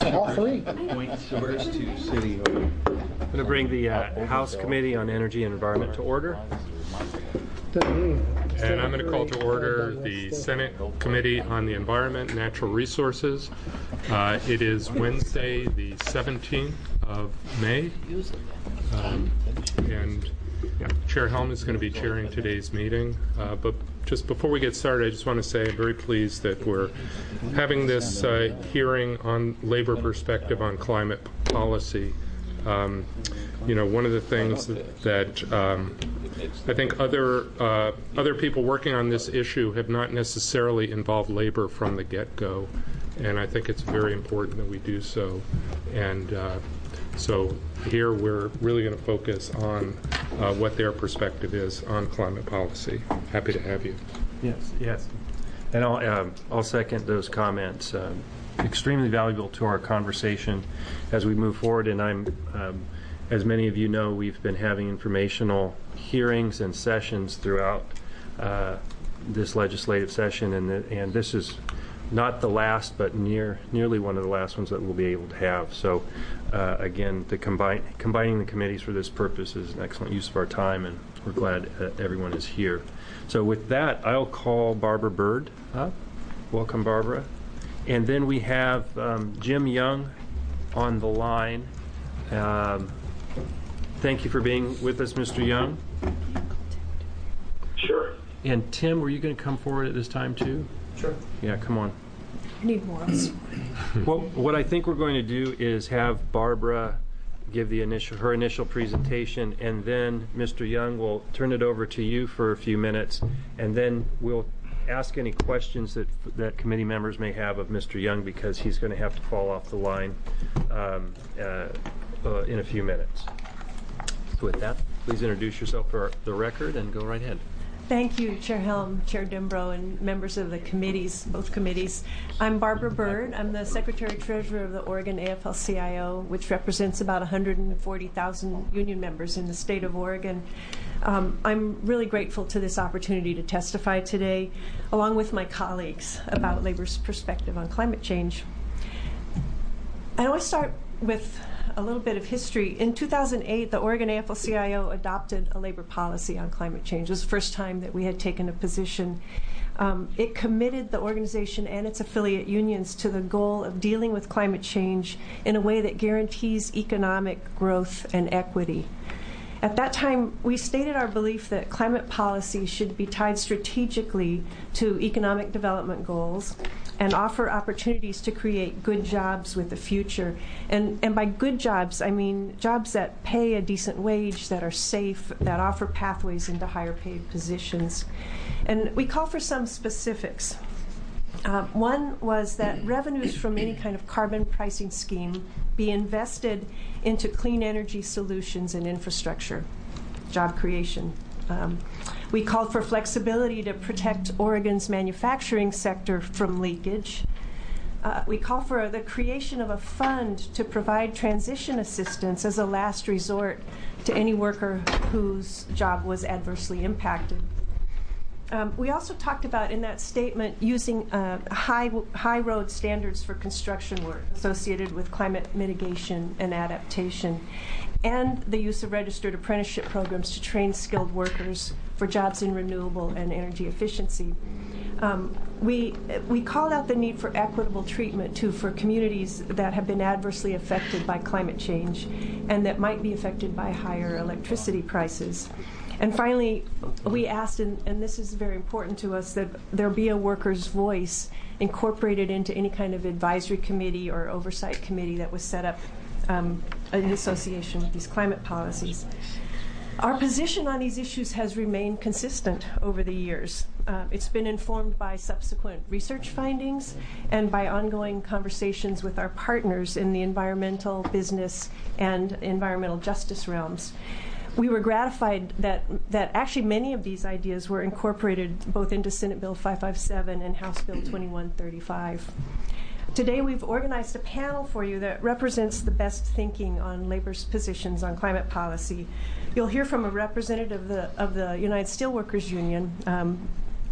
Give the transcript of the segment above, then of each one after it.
All three. Point source to City Hall. I'm going to bring the House Committee on Energy and Environment to order. And I'm going to call to order the Senate Committee on the Environment and Natural Resources. It is Wednesday, the 17th of May. And Chair Helm is going to be chairing today's meeting. But just before we get started, I just want to say I'm very pleased that we're having this hearing on labor perspective on climate policy. You know, one of the things that I think other people working on this issue have not necessarily involved labor from the get-go, and I think it's very important that we do so. And so here we're really going to focus on what their perspective is on climate policy. Happy to have you. Yes. And I'll second those comments. Extremely valuable to our conversation as we move forward. And I'm, as many of you know, we've been having informational hearings and sessions throughout this legislative session, and this is not the last, but nearly one of the last ones that we'll be able to have. So again, combining the committees for this purpose is an excellent use of our time, and we're glad everyone is here. So with that, I'll call Barbara Bird up. Welcome, Barbara. And then we have Jim Young on the line. Thank you for being with us, Mr. Young. Sure. And Tim, were you going to come forward at this time too? Sure. Yeah, come on. I need more. Well, what I think we're going to do is have Barbara give her initial presentation, and then Mr. Young will turn it over to you for a few minutes, and then we'll ask any questions that committee members may have of Mr. Young, because he's going to have to fall off the line in a few minutes. So with that, please introduce yourself for the record and go right ahead. Thank you, Chair Helm, Chair Dimbro, and members of the committees, both committees. I'm Barbara Bird. I'm the Secretary-Treasurer of the Oregon AFL-CIO, which represents about 140,000 union members in the state of Oregon. I'm really grateful to this opportunity to testify today, along with my colleagues, about labor's perspective on climate change. I always start with a little bit of history. In 2008, the Oregon AFL-CIO adopted a labor policy on climate change. It was the first time that we had taken a position. It committed the organization and its affiliate unions to the goal of dealing with climate change in a way that guarantees economic growth and equity. At that time, we stated our belief that climate policy should be tied strategically to economic development goals and offer opportunities to create good jobs with the future. And by good jobs, I mean jobs that pay a decent wage, that are safe, that offer pathways into higher paid positions. And we call for some specifics. One was that revenues from any kind of carbon pricing scheme be invested into clean energy solutions and infrastructure, job creation. We called for flexibility to protect Oregon's manufacturing sector from leakage. We call for the creation of a fund to provide transition assistance as a last resort to any worker whose job was adversely impacted. We also talked about in that statement using high road standards for construction work associated with climate mitigation and adaptation, and the use of registered apprenticeship programs to train skilled workers for jobs in renewable and energy efficiency. We called out the need for equitable treatment, too, for communities that have been adversely affected by climate change and that might be affected by higher electricity prices. And finally, we asked, and this is very important to us, that there be a worker's voice incorporated into any kind of advisory committee or oversight committee that was set up in association with these climate policies. Our position on these issues has remained consistent over the years. It's been informed by subsequent research findings and by ongoing conversations with our partners in the environmental, business, and environmental justice realms. We were gratified that actually many of these ideas were incorporated both into Senate Bill 557 and House Bill 2135. Today we've organized a panel for you that represents the best thinking on labor's positions on climate policy. You'll hear from a representative of the United Steelworkers Union,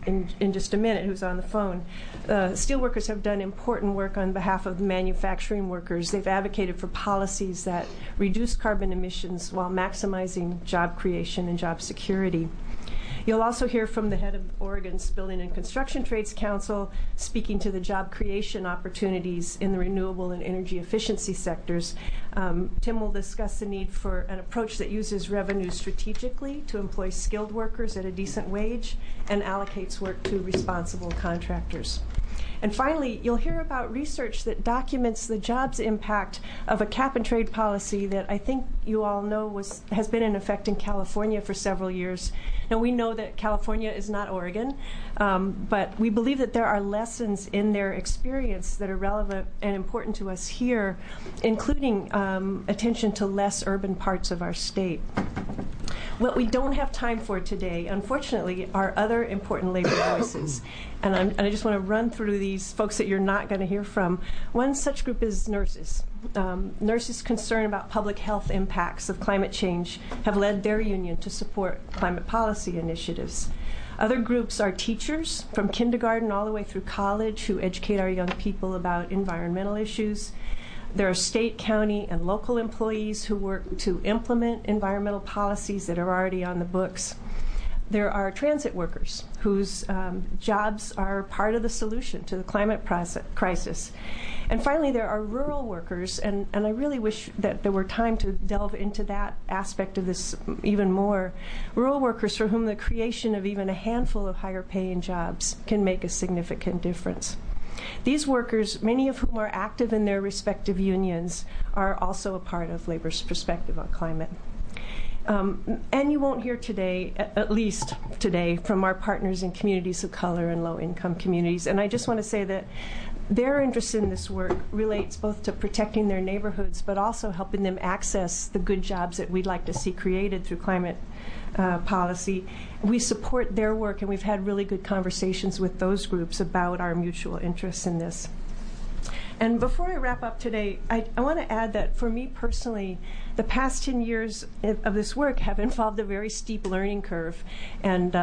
in just a minute, who's on the phone. Steelworkers have done important work on behalf of manufacturing workers. They've advocated for policies that reduce carbon emissions while maximizing job creation and job security. You'll also hear from the head of Oregon's Building and Construction Trades Council speaking to the job creation opportunities in the renewable and energy efficiency sectors. Tim will discuss the need for an approach that uses revenue strategically to employ skilled workers at a decent wage and allocates work to responsible contractors. And finally, you'll hear about research that documents the jobs impact of a cap-and-trade policy that I think you all know has been in effect in California for several years. Now, we know that California is not Oregon, but we believe that there are lessons in their experience that are relevant and important to us here, including attention to less urban parts of our state. What we don't have time for today, unfortunately, are other important labor voices. And I just want to run through these folks that you're not going to hear from. One such group is nurses. Nurses concerned about public health impacts of climate change have led their union to support climate policy initiatives. Other groups are teachers, from kindergarten all the way through college, who educate our young people about environmental issues. There are state, county, and local employees who work to implement environmental policies that are already on the books. There are transit workers whose jobs are part of the solution to the climate crisis. And finally, there are rural workers, and I really wish that there were time to delve into that aspect of this even more. Rural workers for whom the creation of even a handful of higher paying jobs can make a significant difference. These workers, many of whom are active in their respective unions, are also a part of labor's perspective on climate. And you won't hear today, at least today, from our partners in communities of color and low-income communities. And I just want to say that their interest in this work relates both to protecting their neighborhoods, but also helping them access the good jobs that we'd like to see created through climate policy. We support their work, and we've had really good conversations with those groups about our mutual interests in this. And before I wrap up today, I want to add that for me personally, the past 10 years of this work have involved a very steep learning curve. And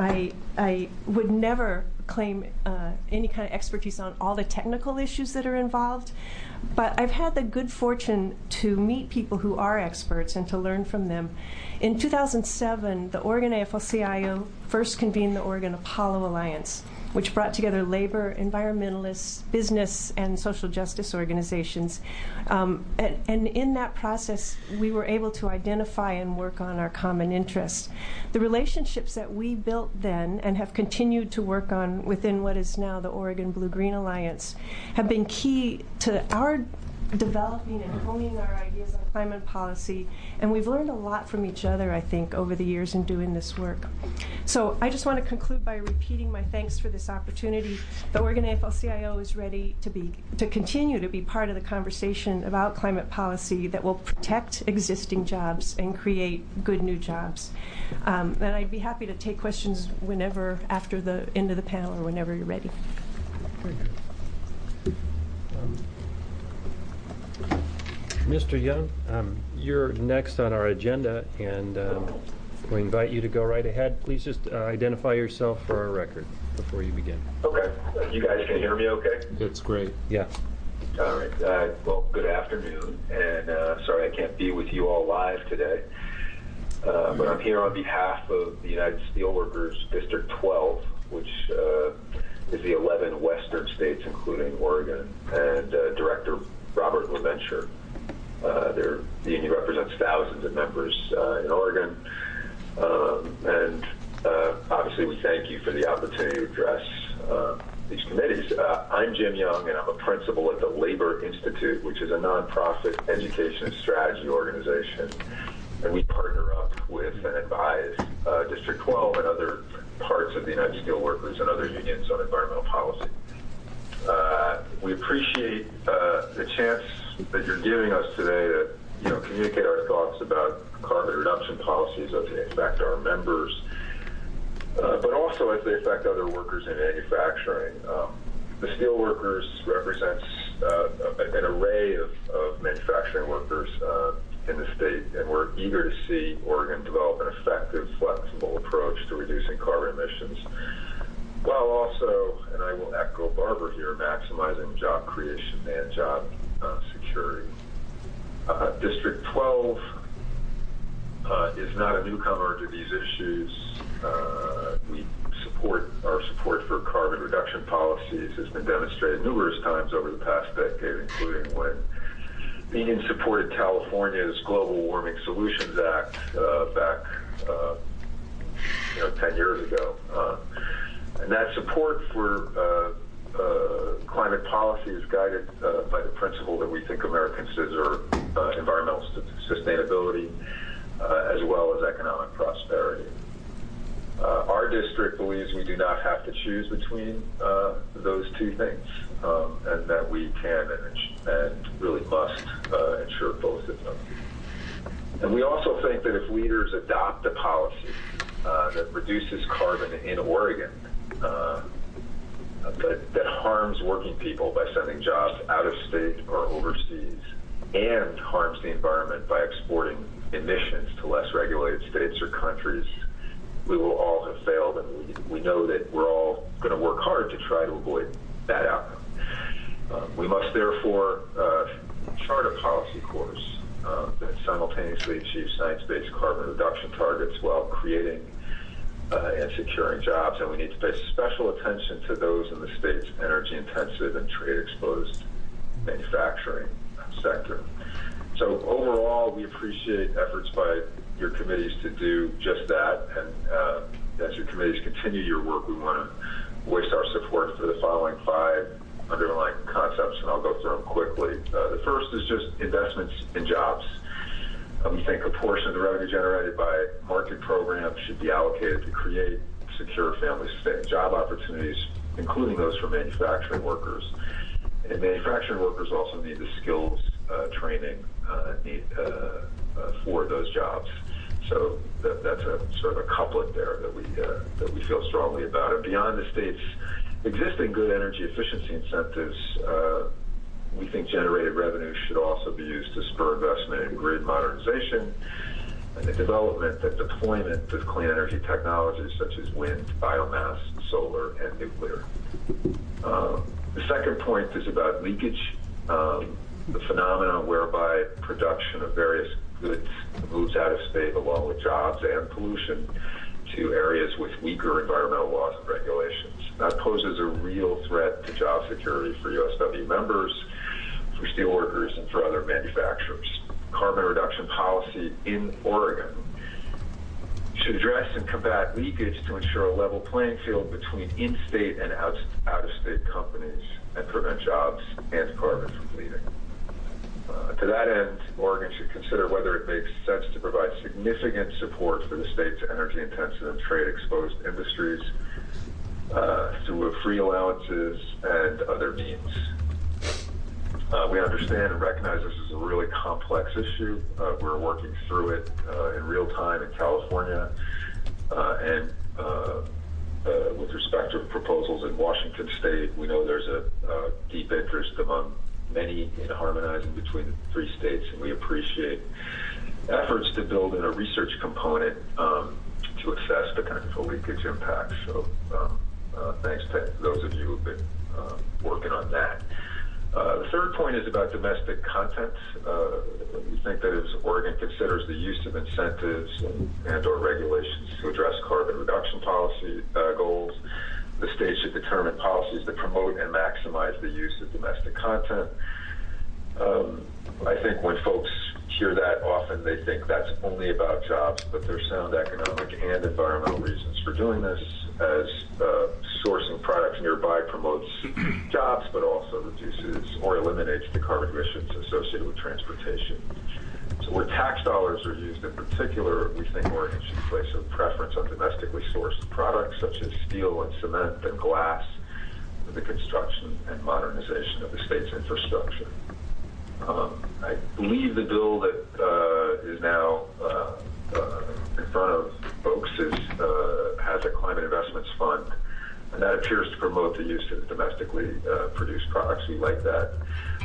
I would never claim any kind of expertise on all the technical issues that are involved. But I've had the good fortune to meet people who are experts and to learn from them. In 2007, the Oregon AFL-CIO first convened the Oregon Apollo Alliance, which brought together labor, environmentalists, business, and social justice organizations. And in that process, we were able to identify and work on our common interests. The relationships that we built then and have continued to work on within what is now the Oregon Blue-Green Alliance have been key to our developing and honing our ideas on climate policy, and we've learned a lot from each other, I think, over the years in doing this work. So I just want to conclude by repeating my thanks for this opportunity. The Oregon AFL-CIO is ready to continue to be part of the conversation about climate policy that will protect existing jobs and create good new jobs. And I'd be happy to take questions whenever, after the end of the panel or whenever you're ready. Very good. Mr. Young, you're next on our agenda, and we invite you to go right ahead. Please just identify yourself for our record before you begin. Okay. You guys can hear me okay? That's great. Yeah. All right. Well, good afternoon, and sorry I can't be with you all live today, but I'm here on behalf of the United Steelworkers District 12, which is the 11 western states, including Oregon, and Director Robert LaVenture. The union represents thousands of members in Oregon, and obviously we thank you for the opportunity to address these committees. I'm Jim Young, and I'm a principal at the Labor Institute, which is a nonprofit education and strategy organization, and we partner up with and advise District 12 and other parts of the United Steelworkers and other unions on environmental policy. We appreciate the chance that you're giving us today to communicate our thoughts about carbon reduction policies as they affect our members, but also as they affect other workers in manufacturing. The steelworkers represents an array of manufacturing workers in the state, and we're eager to see Oregon develop an effective, flexible approach to reducing carbon emissions. while also, and I will echo Barbara here, maximizing job creation and job security. District 12 is not a newcomer to these issues. Our support for carbon reduction policies has been demonstrated numerous times over the past decade, including when the union supported California's Global Warming Solutions Act back 10 years ago. And that support for climate policy is guided by the principle that we think Americans deserve environmental sustainability as well as economic prosperity. Our district believes we do not have to choose between those two things, and that we can and really must ensure both of them. And we also think that if leaders adopt a policy that reduces carbon in Oregon, that harms working people by sending jobs out of state or overseas, and harms the environment by exporting emissions to less regulated states or countries, we will all have failed, and we know that we're all going to work hard to try to avoid that outcome. We must therefore chart a policy course that simultaneously achieves science-based carbon reduction targets while creating and securing jobs, and we need to pay special attention to those in the state's energy-intensive and trade-exposed manufacturing sector. So overall, we appreciate efforts by your committees to do just that, and as your committees continue your work, we want to voice our support for the following 5 underlying concepts, and I'll go through them quickly. The first is just investments in jobs. We think a portion of the revenue generated by market programs should be allocated to create secure family-sustaining job opportunities, including those for manufacturing workers. And manufacturing workers also need the skills training for those jobs. So that's a sort of a couplet there that we feel strongly about. And beyond the state's existing good energy efficiency incentives, we think generated revenue should also be used to spur investment in grid modernization and the development and deployment of clean energy technologies such as wind, biomass, solar, and nuclear. The second point is about leakage, the phenomenon whereby production of various goods moves out of state along with jobs and pollution to areas with weaker environmental laws and regulations. That poses a real threat to job security for USW members, for steelworkers, and for other manufacturers. Carbon reduction policy in Oregon should address and combat leakage to ensure a level playing field between in-state and out-of-state companies and prevent jobs and carbon from bleeding. To that end, Oregon should consider whether it makes sense to provide significant support for the state's energy-intensive and trade-exposed industries through free allowances and other means. We understand and recognize this is a really complex issue. We're working through it in real time in California, and with respect to proposals in Washington State, we know there's a deep interest among many in harmonizing between the 3 states, and we appreciate efforts to build in a research component to assess potential leakage impacts. So thanks to those of you who've been working on that. The third point is about domestic content. We think that as Oregon considers the use of incentives and or regulations to address carbon reduction policy goals, the state should determine policies that promote and maximize the use of domestic content. I think when folks hear that, often they think that's only about jobs, but there's sound economic and environmental reasons for doing this, as sourcing products nearby promotes jobs, but also reduces or eliminates the carbon emissions associated with transportation. So where tax dollars are used in particular, we think Oregon should place a preference on domestically sourced products such as steel and cement and glass for the construction and modernization of the state's infrastructure. I believe the bill that is now in front of folks has a climate investments fund, and that appears to promote the use of domestically produced products. We like that.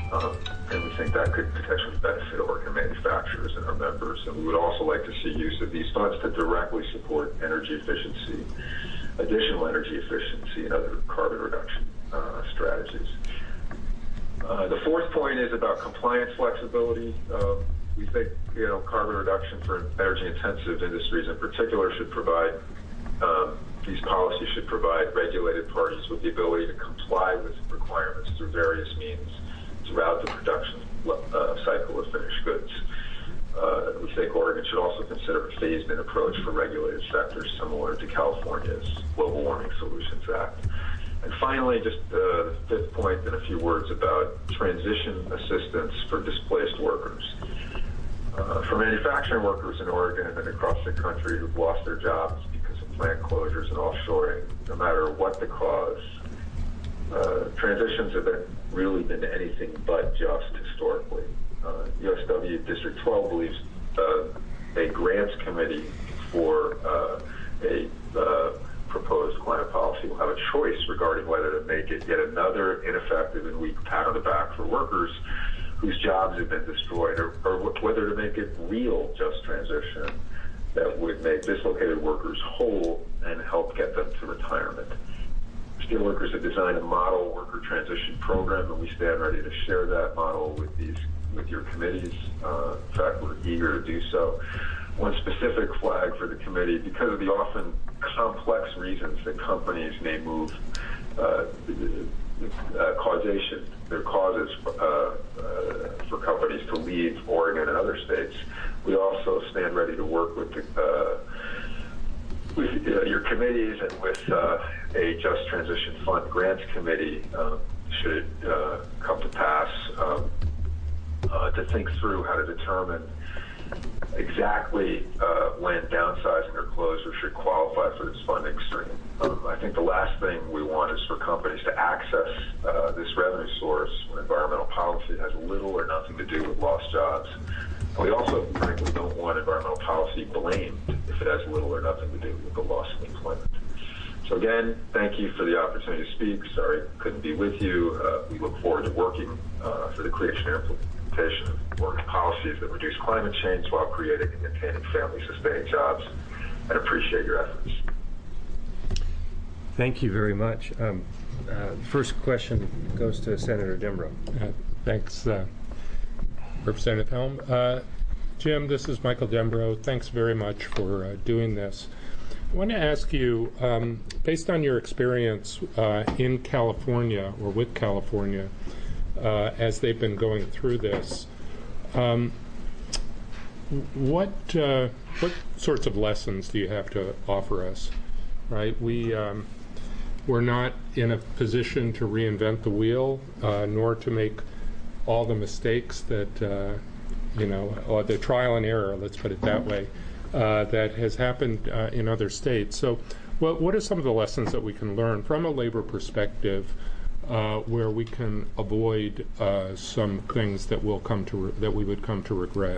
And we think that could potentially benefit Oregon manufacturers and our members. And we would also like to see use of these funds to directly support energy efficiency, additional energy efficiency, and other carbon reduction strategies. The fourth point is about compliance flexibility. We think, carbon reduction for energy-intensive industries in particular should provide, these policies should provide regulated parties with the ability to comply with requirements through various means throughout the production cycle of finished goods. We think Oregon should also consider a phased-in approach for regulated sectors similar to California's Global Warming Solutions Act. And finally, just the fifth point in a few words about transition assistance for displaced workers. For manufacturing workers in Oregon and across the country who've lost their jobs because of plant closures and offshoring, no matter what the cause, transitions have really been anything but just historically. USW District 12 believes a grants committee for a proposed climate policy will have a choice regarding whether to make it yet another ineffective and weak pat on the back for workers whose jobs have been destroyed, or whether to make it real just transition that would make dislocated workers whole and help get them to retirement. Steelworkers have designed a model worker transition program, and we stand ready to share that model with your committees. In fact, we're eager to do so. One specific flag for the committee, because of the often complex reasons that companies may move, causation, their causes for companies to leave Oregon and other states, we also stand ready to work with your committees and with a Just Transition Fund grants committee should it come to pass to think through how to determine exactly when downsizing or closure should qualify for this funding stream. I think the last thing we want is for companies to access this revenue source when environmental policy has little or nothing to do with lost jobs. And we also, frankly, don't want environmental policy blamed if it has little or nothing to do with the loss of employment. So again, thank you for the opportunity to speak. Sorry I couldn't be with you. We look forward to working for the creation and implementation of Oregon policies that reduce climate change while creating and maintaining family-sustaining jobs, and appreciate your efforts. Thank you very much. First question goes to Senator Dembrow. Thanks, Representative Helm. Jim, this is Michael Dembrow. Thanks very much for doing this. I want to ask you, based on your experience in California or with California as they've been going through this, what sorts of lessons do you have to offer us? Right, we're not in a position to reinvent the wheel, nor to make all the mistakes that or the trial and error, let's put it that way, that has happened in other states. So, what are some of the lessons that we can learn from a labor perspective, where we can avoid some things that will come to that we would come to regret?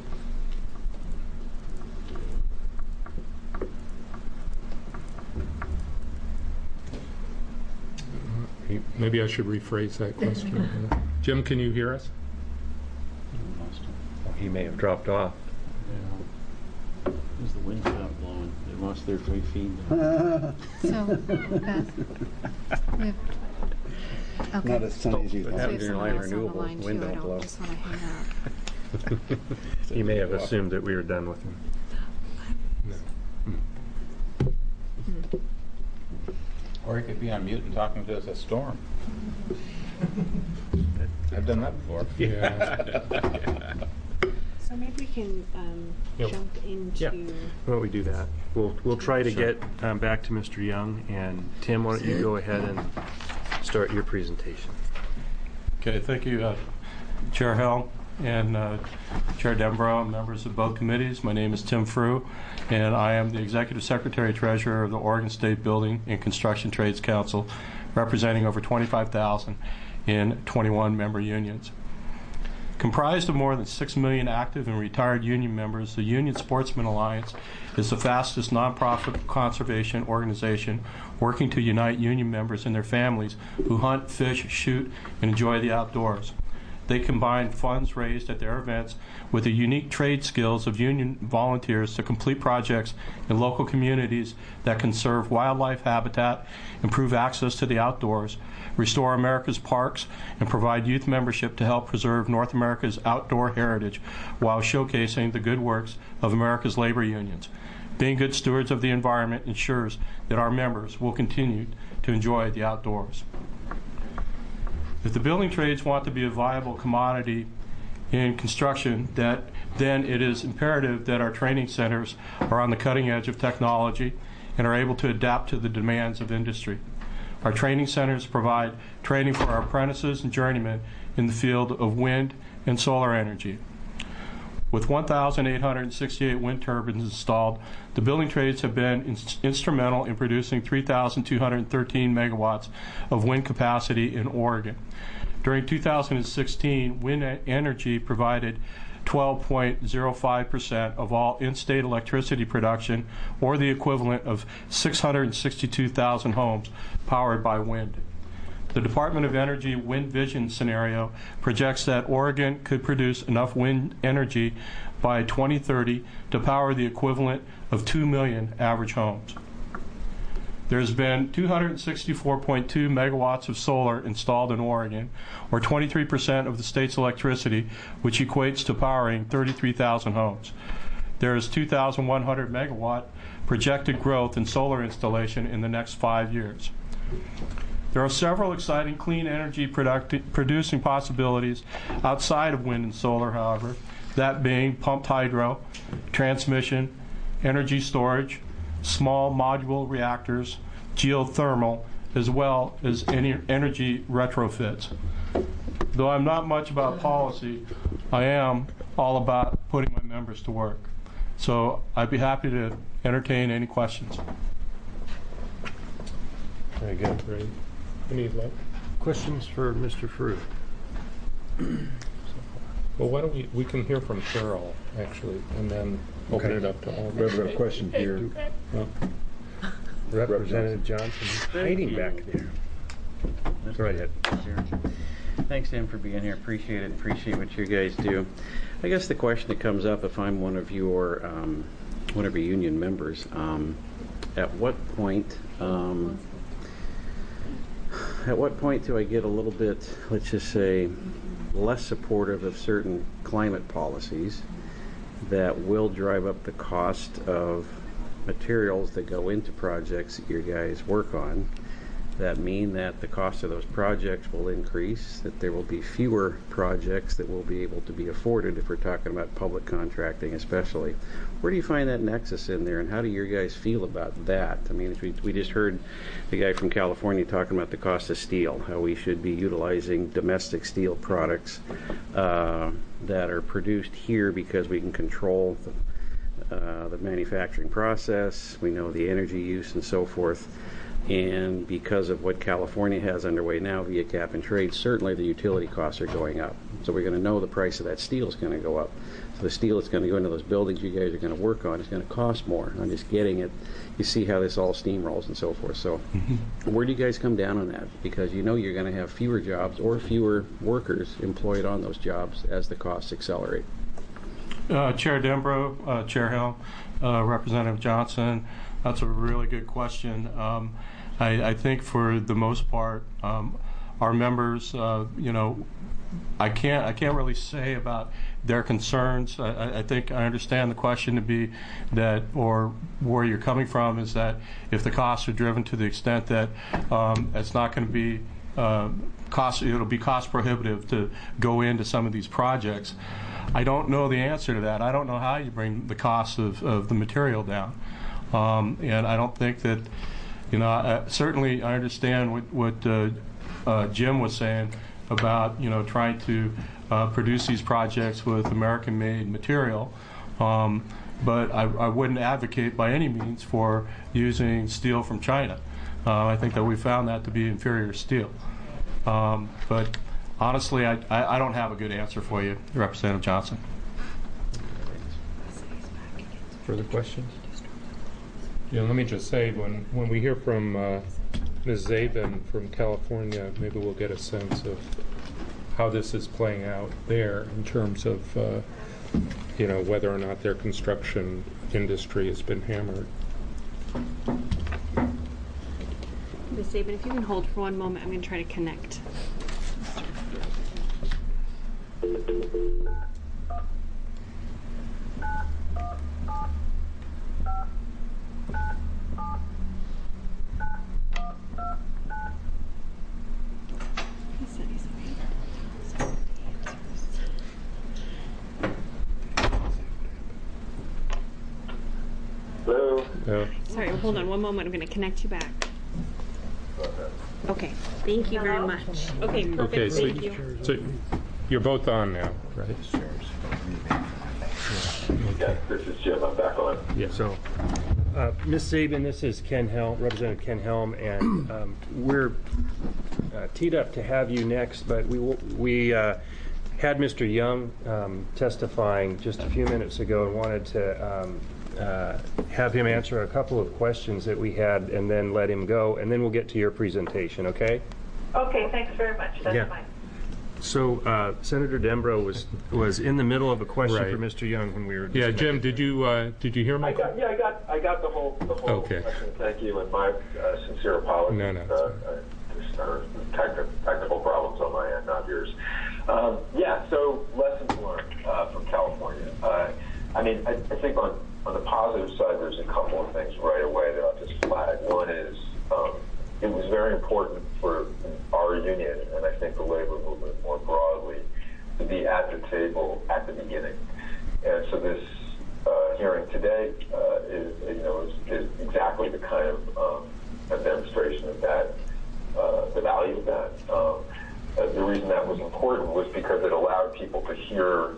Maybe I should rephrase that question. Jim, can you hear us? He may have dropped off. Yeah. As the wind stopped blowing, they lost their 3 feet. So, okay. Not as sunny as you So thought. we have someone else on the line too. I don't just want to hang up. He may have assumed that we were done with him. Or he could be on mute and talking to us a storm. I've done that before. Yeah. So maybe we can jump into. Yeah. Why don't we do that? We'll try to get back to Mr. Young, and Tim, why don't you go ahead and start your presentation? Okay, thank you, Chair Helm and Chair Dembrow, members of both committees. My name is Tim Frew, and I am the Executive Secretary Treasurer of the Oregon State Building and Construction Trades Council, representing over 25,000 in 21 member unions. Comprised of more than 6 million active and retired union members, the Union Sportsman Alliance is the fastest nonprofit conservation organization working to unite union members and their families who hunt, fish, shoot, and enjoy the outdoors. they combine funds raised at their events with the unique trade skills of union volunteers to complete projects in local communities that conserve wildlife habitat, improve access to the outdoors, restore America's parks, and provide youth membership to help preserve North America's outdoor heritage while showcasing the good works of America's labor unions. Being good stewards of the environment ensures that our members will continue to enjoy the outdoors. If the building trades want to be a viable commodity in construction, then it is imperative that our training centers are on the cutting edge of technology and are able to adapt to the demands of industry. Our training centers provide training for our apprentices and journeymen in the field of wind and solar energy. With 1,868 wind turbines installed, the building trades have been instrumental in producing 3,213 megawatts of wind capacity in Oregon. During 2016, wind energy provided 12.05% of all in-state electricity production, or the equivalent of 662,000 homes powered by wind. The Department of Energy Wind Vision scenario projects that Oregon could produce enough wind energy by 2030 to power the equivalent of 2 million average homes. There's been 264.2 megawatts of solar installed in Oregon, or 23% of the state's electricity, which equates to powering 33,000 homes. There is 2,100 megawatt projected growth in solar installation in the next 5 years. There are several exciting clean energy producing possibilities outside of wind and solar, however, that being pumped hydro, transmission, energy storage, small modular reactors, geothermal, as well as energy retrofits. Though I'm not much about policy, I am all about putting my members to work. So I'd be happy to entertain any questions. Very good. Great. Any questions for Mr. Frew? Well, why don't we can hear from Cheryl, actually, and then open it up to all. We have a question here. Representative Johnson is hiding back there. Go right ahead. Thanks, Tim, for being here. Appreciate it. Appreciate what you guys do. I guess the question that comes up, if I'm one of your union members, at what point do I get a little bit, let's just say, less supportive of certain climate policies that will drive up the cost of materials that go into projects that you guys work on, that mean that the cost of those projects will increase, that there will be fewer projects that will be able to be afforded if we're talking about public contracting especially. Where do you find that nexus in there, and how do you guys feel about that? I mean, we just heard the guy from California talking about the cost of steel, how we should be utilizing domestic steel products that are produced here because we can control the manufacturing process, we know the energy use and so forth. And because of what California has underway now via cap and trade, certainly the utility costs are going up. So we're going to know the price of that steel is going to go up. So the steel that's going to go into those buildings you guys are going to work on is going to cost more. I'm just getting it. You see how this all steamrolls and so forth. So where do you guys come down on that? Because you know you're going to have fewer jobs or fewer workers employed on those jobs as the costs accelerate. Chair Dembro, Chair Hill, Representative Johnson, that's a really good question. I think for the most part, our members, I can't really say about their concerns. I think I understand the question to be that, or where you're coming from is that if the costs are driven to the extent that it's not going to be it'll be cost prohibitive to go into some of these projects. I don't know the answer to that. I don't know how you bring the cost of the material down. And I don't think that, certainly I understand what Jim was saying about, trying to produce these projects with American-made material. But I wouldn't advocate by any means for using steel from China. I think that we found that to be inferior steel. But honestly, I don't have a good answer for you, Representative Johnson. Further questions? Yeah, let me just say, when we hear from Ms. Zabin from California, maybe we'll get a sense of how this is playing out there in terms of whether or not their construction industry has been hammered. Ms. Sabin, if you can hold for one moment, I'm going to try to connect. Hello? Sorry, hold on one moment. I'm going to connect you back. Okay, thank you very much. Okay, perfect. Okay, Thank you. so you're both on now, right? Yeah, this is Jim. I'm back on. Yeah. So, Ms. Sabin, this is Ken Helm, Representative Ken Helm, and we're teed up to have you next, but we had Mr. Young testifying just a few minutes ago and wanted to have him answer a couple of questions that we had and then let him go, and then we'll get to your presentation, okay? Okay, thanks very much. That's fine. So Senator Dembrow was in the middle of a question for Mr. Young when we were. Yeah, Jim, did you hear me? I got the whole okay. question. Thank you, and my sincere apologies. No. Technical problems on my end, not yours. So lessons learned from California. I think on the positive side, there's a couple of things right away that I'll just flag. One is it was very important for our union, and I think the labor movement more broadly, to be at the table at the beginning. And so this hearing today is exactly the kind of a demonstration of that, the value of that. The reason that was important was because it allowed people to hear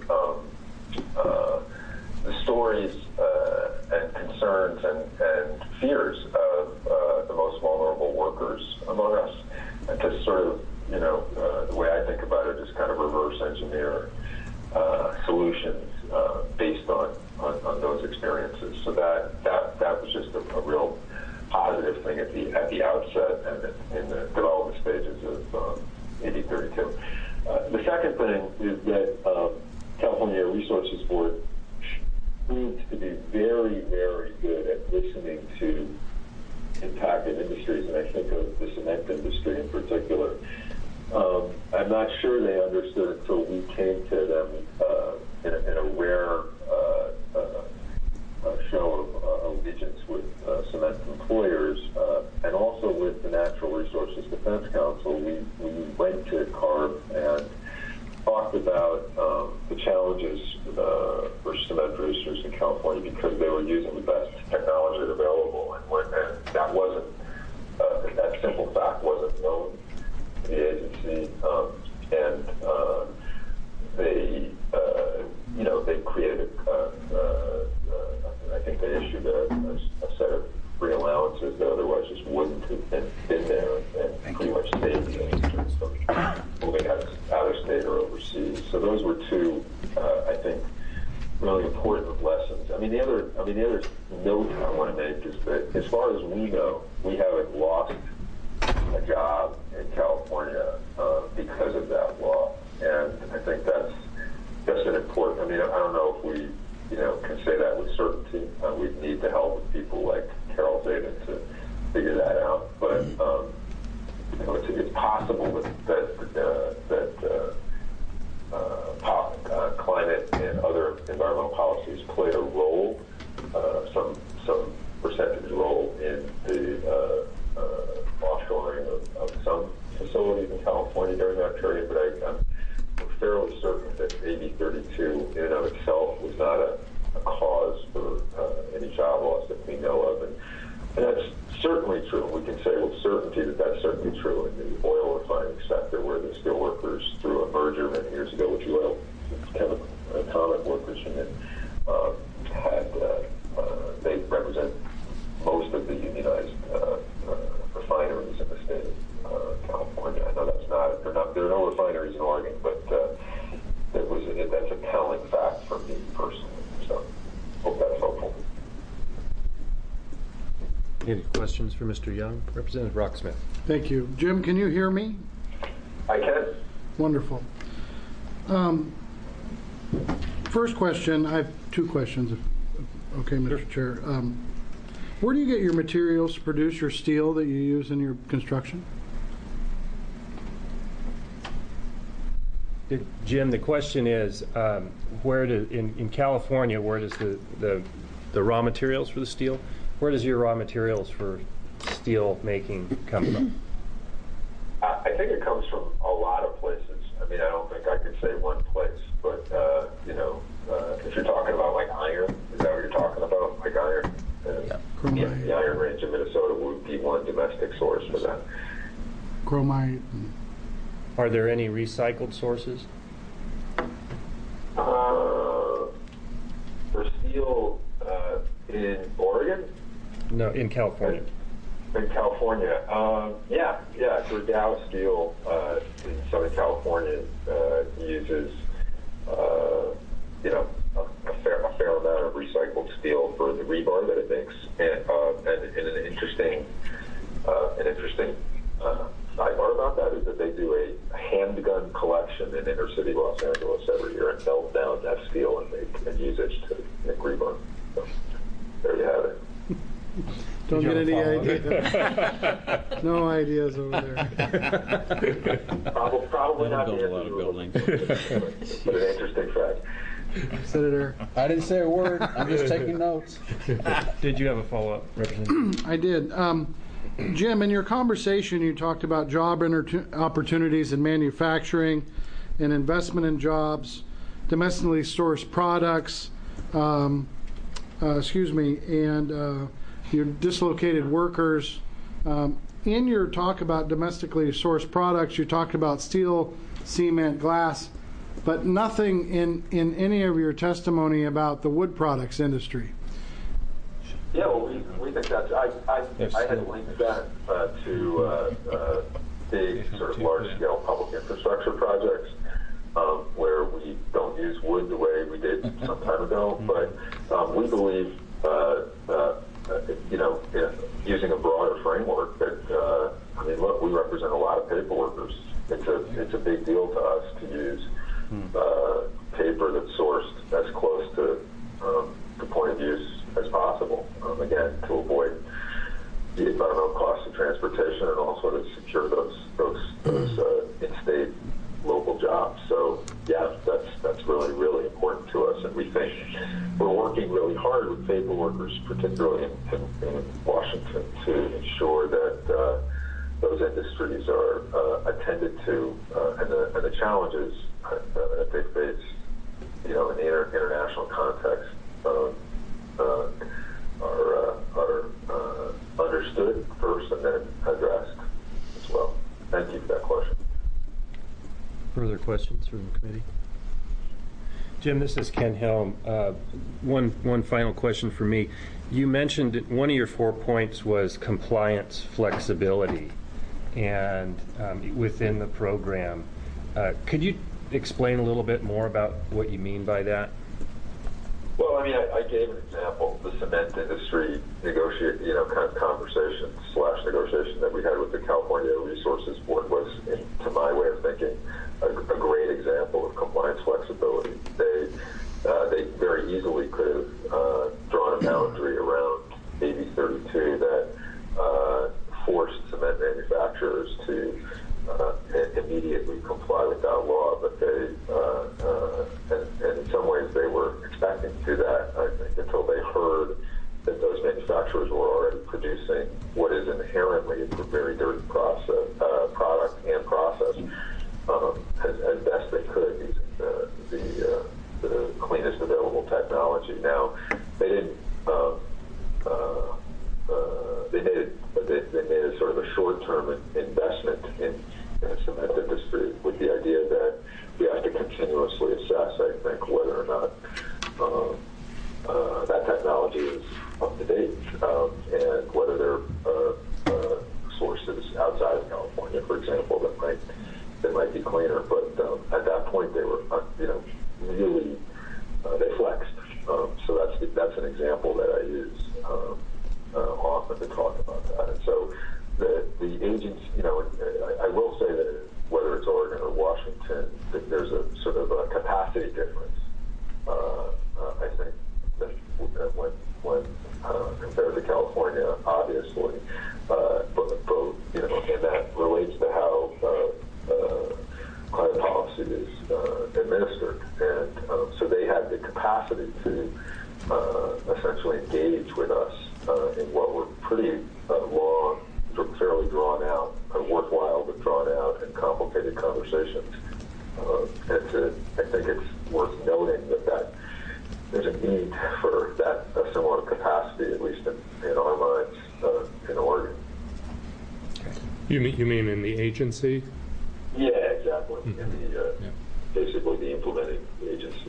the stories and concerns and fears of the most vulnerable workers among us, and to sort of, the way I think about it is kind of reverse engineer solutions based on those experiences. So that was just a real positive thing at the outset and in the development stages of AB 32. The second thing is that California Air Resources Board proved to be very, very good at listening to impacted industries, and I think of the cement industry in particular. I'm not sure they understood until we came to them in a rare show of allegiance with cement employers, and also with the Natural Resources Defense Council. We went to CARB and talked about the challenges for cement producers in California because they were using the best technology available, and that wasn't that simple fact wasn't known to the agency, and they created I think they issued a set of free allowances that otherwise just wouldn't have been there, and pretty much saved them from moving out of state or overseas. So those were two, I think, really important lessons. The other note I want to make is that as far as we know, we haven't lost a job in California because of that law, and I think that's an important. I don't know if we can say that with certainty. We need the help of people like Carol Zabin to figure that out, but it's possible that climate and other environmental policies played a role, some percentage role in the offshoring of some facilities in California during that period, but I'm fairly certain that AB 32 in and of itself was not a cause for any job loss that we know of, and that's certainly true. We can say with certainty that that's certainly true in the oil refining sector, where the steel workers, through a merger many years ago with the Oil Chemical Atomic Workers Union, they represent most of the unionized refineries in the state of California. I know there are no refineries in Oregon, but that's a telling fact for me personally. So, hope that's helpful. Any questions for Mr. Young? Representative Rocksmith. Thank you. Jim, can you hear me? I can. Wonderful. First question, I have two questions. Okay, Mr. Chair. Where do you get your materials to produce your steel that you use in your construction? Jim, the question is, in California, where does the raw materials for the steel, where does your raw materials for steel making come from? I think it comes from a lot of places. I mean, I don't think I could say one place, but if you're talking about like iron, is that what you're talking about? Like iron? The Iron Range of Minnesota would be one domestic source for that. Chromite. Are there any recycled sources? For steel in Oregon? No, in California. In California, Dow Steel in Southern California uses a fair amount of recycled steel for the rebar that it makes, and an interesting sidebar about that is that they do a handgun collection in inner city Los Angeles every year and melt down that steel and use it to make rebar. So there you have it. Don't get any ideas. No ideas over there. Probably not build a lot of buildings. But an interesting fact. Senator. I didn't say a word. I'm just taking notes. Did you have a follow-up, Representative? I did. Jim, in your conversation, you talked about job opportunities in manufacturing and investment in jobs, domestically sourced products, and your dislocated workers. In your talk about domestically sourced products, you talked about steel, cement, glass, but nothing in any of your testimony about the wood products industry. Yeah, well, we think that's. I had linked that to big, sort of large-scale public infrastructure projects where we don't use wood the way we did some time ago, but we believe, using a broader framework that, look, we represent a lot of paper workers. It's a big deal to us to use paper that's sourced as close to the point of use as possible, again, to avoid the environmental costs of transportation and also to secure those in-state local jobs. So, yeah, that's really, really important to us. And we think we're working really hard with paper workers, particularly in Washington, to ensure that those industries are attended to, and the challenges that they face, in the international context, are understood first and then addressed as well. Thank you for that question. Further questions from the committee? Jim, this is Ken Helm. One final question for me. You mentioned one of your 4 points was compliance flexibility, and within the program. Could you explain a little bit more about what you mean by that? Well, I gave an example. The cement industry conversation / negotiation that we had with the California Resources Board was, to my way of thinking, a great example of compliance flexibility. They very easily could have drawn a boundary around AB 32 that forced cement manufacturers to immediately comply with that law, but they, and in some ways they were expecting to do that, I think, until they heard that those manufacturers were already producing what is inherently a very dirty product and process as best they could using the cleanest available technology. Now, they didn't. They made a sort of a short-term investment in the cement industry with the idea that we have to continuously assess, I think, whether or not that technology is up to date and whether there are sources outside of California, for example, that might be cleaner. But at that point, they were, really they flexed. So that's an example that I use often to talk about that. And so the agents, I will say that whether it's Oregon or Washington, that there's a sort of long, fairly drawn out, worthwhile but drawn out and complicated conversations. I think it's worth noting that there's a need for that a similar capacity, at least in our minds, in Oregon. You mean in the agency? Yeah, exactly. In basically the implementing agency.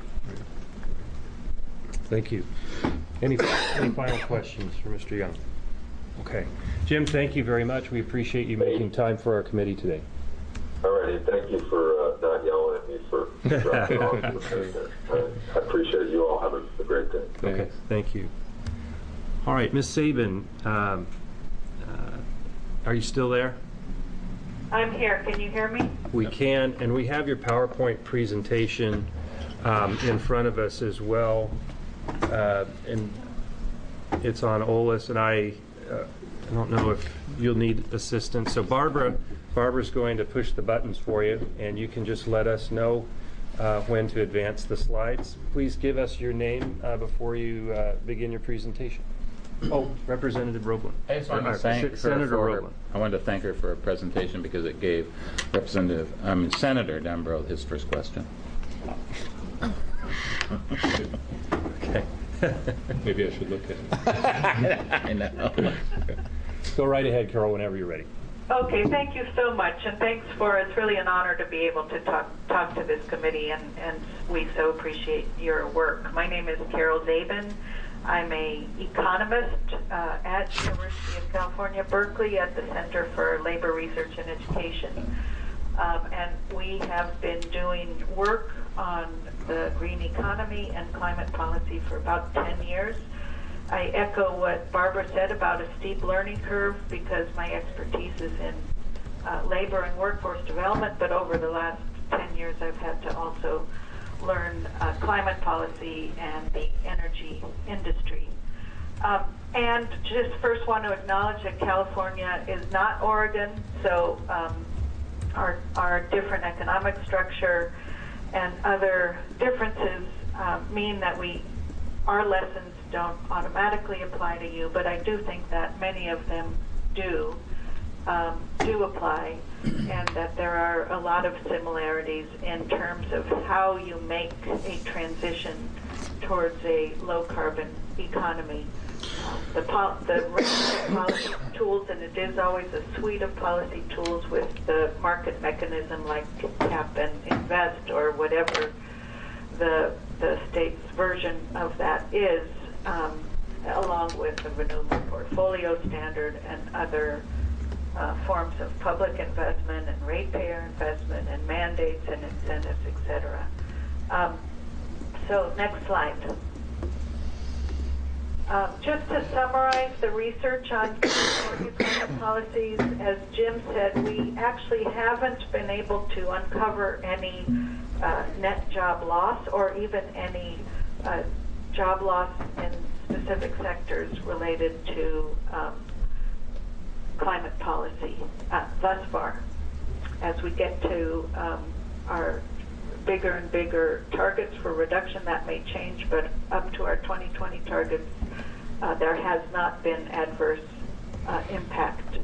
Thank you. Any final questions for Mr. Young? Okay. Jim, thank you very much. We appreciate you making time for our committee today. All righty. Thank you for not yelling at me for dropping off. I appreciate it. You all have a great day. Okay. Thank you. All right. Ms. Sabin, are you still there? I'm here. Can you hear me? We can, and we have your PowerPoint presentation in front of us as well, and it's on OLS, and I don't know if you'll need assistance. So Barbara's going to push the buttons for you, and you can just let us know when to advance the slides. Please give us your name before you begin your presentation. Oh, Representative Roeblen. I just wanted to thank Senator Roeblen. I wanted to thank her for her presentation because it gave Senator Dembrow his first question. Okay. Maybe I should look at it. I know. Go right ahead, Carol, whenever you're ready. Okay, thank you so much, and thanks it's really an honor to be able to talk to this committee, and we so appreciate your work. My name is Carol Zabin. I'm an economist at University of California, Berkeley, at the Center for Labor Research and Education. And we have been doing work on the green economy and climate policy for about 10 years. I echo what Barbara said about a steep learning curve because my expertise is in labor and workforce development, but over the last 10 years I've had to also learn climate policy and the energy industry. And just first want to acknowledge that California is not Oregon, so our different economic structure and other differences mean that our lessons don't automatically apply to you, but I do think that many of them do apply, and that there are a lot of similarities in terms of how you make a transition towards a low-carbon economy. The policy tools, and it is always a suite of policy tools with the market mechanism like cap and invest or whatever the state's version of that is, along with the renewable portfolio standard and other forms of public investment and ratepayer investment and mandates and incentives, etc. So next slide. Just to summarize the research on climate policies, as Jim said, we actually haven't been able to uncover any net job loss or even any job loss in specific sectors related to climate policy thus far. As we get to our bigger and bigger targets for reduction, that may change, but up to our 2020 targets, there has not been adverse impact.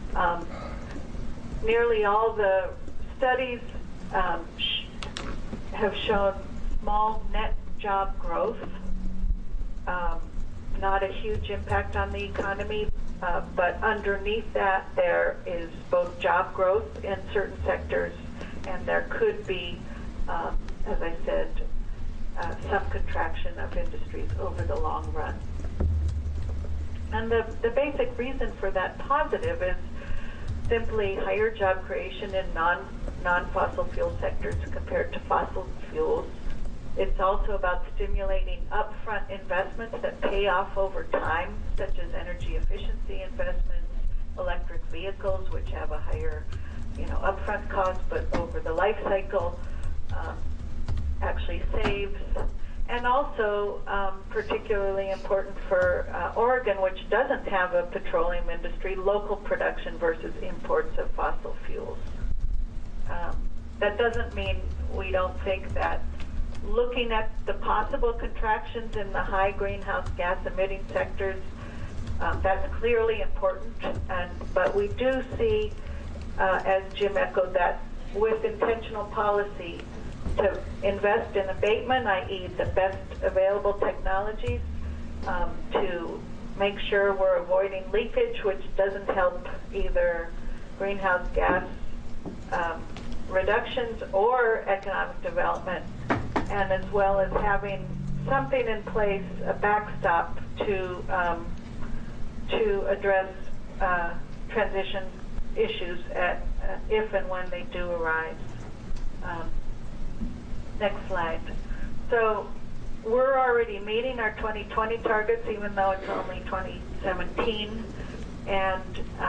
Nearly all the studies have shown small net job growth, not a huge impact on the economy, but underneath that there is both job growth in certain sectors, and there could be, as I said, some contraction of industries over the long run. And the basic reason for that positive is simply higher job creation in non-fossil fuel sectors compared to fossil fuels. It's also about stimulating upfront investments that pay off over time, such as energy efficiency investments, electric vehicles, which have a higher, upfront cost, but over the life cycle actually saves. And also, particularly important for Oregon, which doesn't have a petroleum industry, local production versus imports of fossil fuels. That doesn't mean we don't think that looking at the possible contractions in the high greenhouse gas emitting sectors That's clearly important, but we do see, as Jim echoed, that with intentional policy to invest in abatement, i.e. the best available technologies, to make sure we're avoiding leakage, which doesn't help either greenhouse gas reductions or economic development, and as well as having something in place, a backstop to address transition issues if and when they do arise. Next slide. So we're already meeting our 2020 targets, even though it's only 2017, and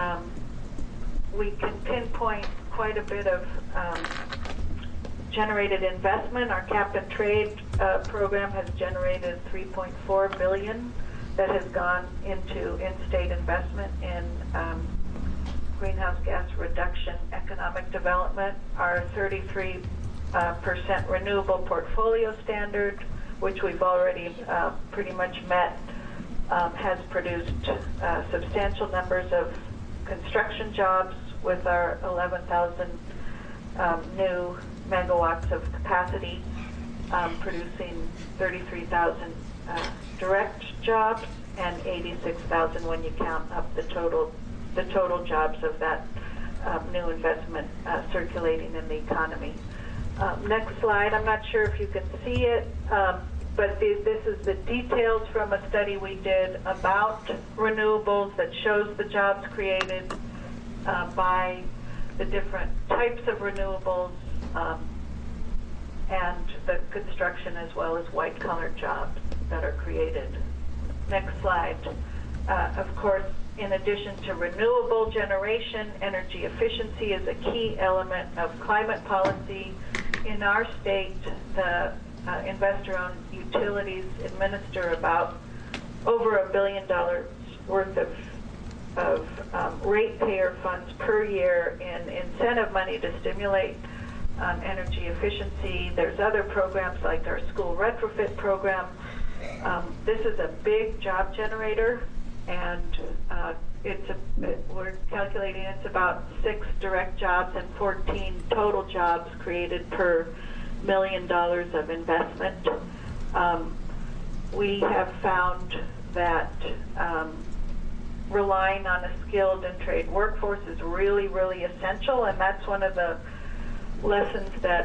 we can pinpoint quite a bit of generated investment. Our cap and trade program has generated $3.4 billion that has gone into in-state investment in greenhouse gas reduction, economic development. Our 33% renewable portfolio standard, which we've already pretty much met, has produced substantial numbers of construction jobs with our 11,000 new megawatts of capacity, producing 33,000 direct jobs and 86,000 when you count up the total jobs of that new investment circulating in the economy. Next slide. I'm not sure if you can see it, but this is the details from a study we did about renewables that shows the jobs created by the different types of renewables and the construction as well as white-collar jobs that are created. Next slide. Of course, in addition to renewable generation, energy efficiency is a key element of climate policy. In our state, the investor-owned utilities administer about over $1 billion worth of ratepayer funds per year in incentive money to stimulate energy efficiency. There's other programs like our school retrofit program. This is a big job generator, and we're calculating it's about 6 direct jobs and 14 total jobs created per $1 million of investment. We have found that relying on a skilled and trained workforce is really, really essential, and that's one of the lessons that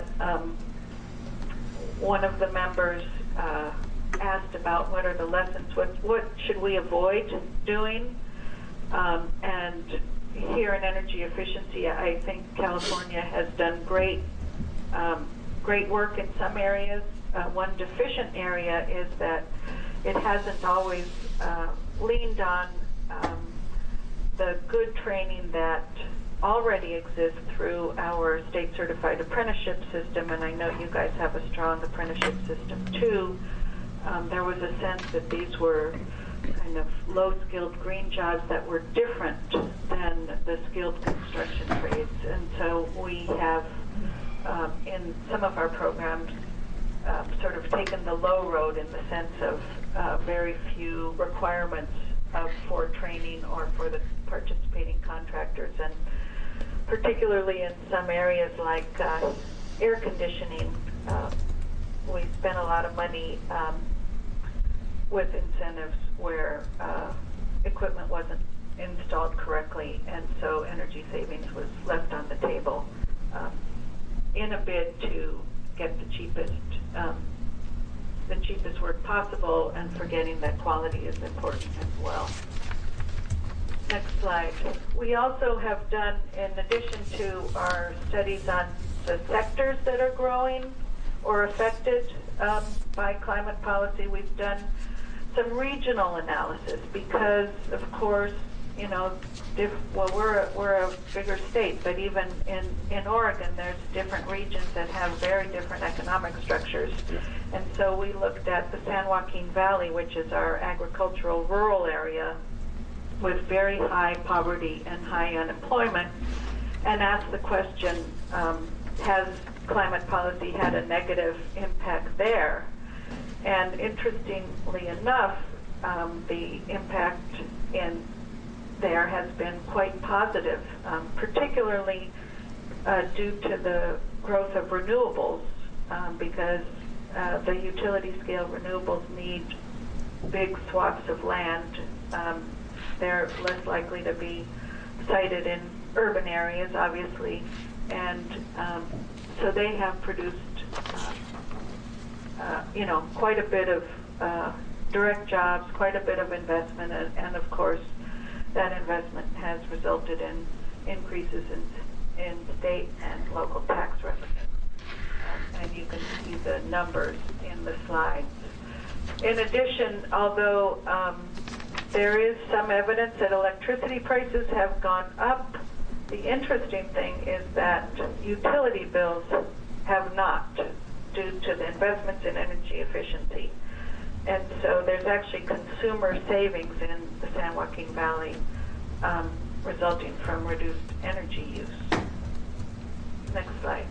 one of the members asked about. What are the lessons? What should we avoid doing? And here in energy efficiency, I think California has done great work in some areas. One deficient area is that it hasn't always leaned on the good training that already exists through our state certified apprenticeship system, and I know you guys have a strong apprenticeship system too. There was a sense that these were kind of low-skilled green jobs that were different than the skilled construction trades, and so we have in some of our programs sort of taken the low road in the sense of very few requirements for training or for the participating contractors, and particularly in some areas like air conditioning, we spent a lot of money with incentives where equipment wasn't installed correctly, and so energy savings was left on the table in a bid to get the cheapest work possible, and forgetting that quality is important as well. Next slide. We also have done, in addition to our studies on the sectors that are growing or affected by climate policy, we've done some regional analysis because, of course, you know, we're a bigger state, but even in Oregon, there's different regions that have very different economic structures. And so we looked at the San Joaquin Valley, which is our agricultural rural area with very high poverty and high unemployment, and asked the question, has climate policy had a negative impact there? And interestingly enough, the impact in there has been quite positive, particularly due to the growth of renewables, because the utility scale renewables need big swaths of land. They're less likely to be sited in urban areas, obviously, and so they have produced, quite a bit of direct jobs, quite a bit of investment, and of course, that investment has resulted in increases in state and local tax revenue. And you can see the numbers in the slides. In addition, although there is some evidence that electricity prices have gone up, the interesting thing is that utility bills have not, due to the investments in energy efficiency. And so there's actually consumer savings in the San Joaquin Valley resulting from reduced energy use. Next slide.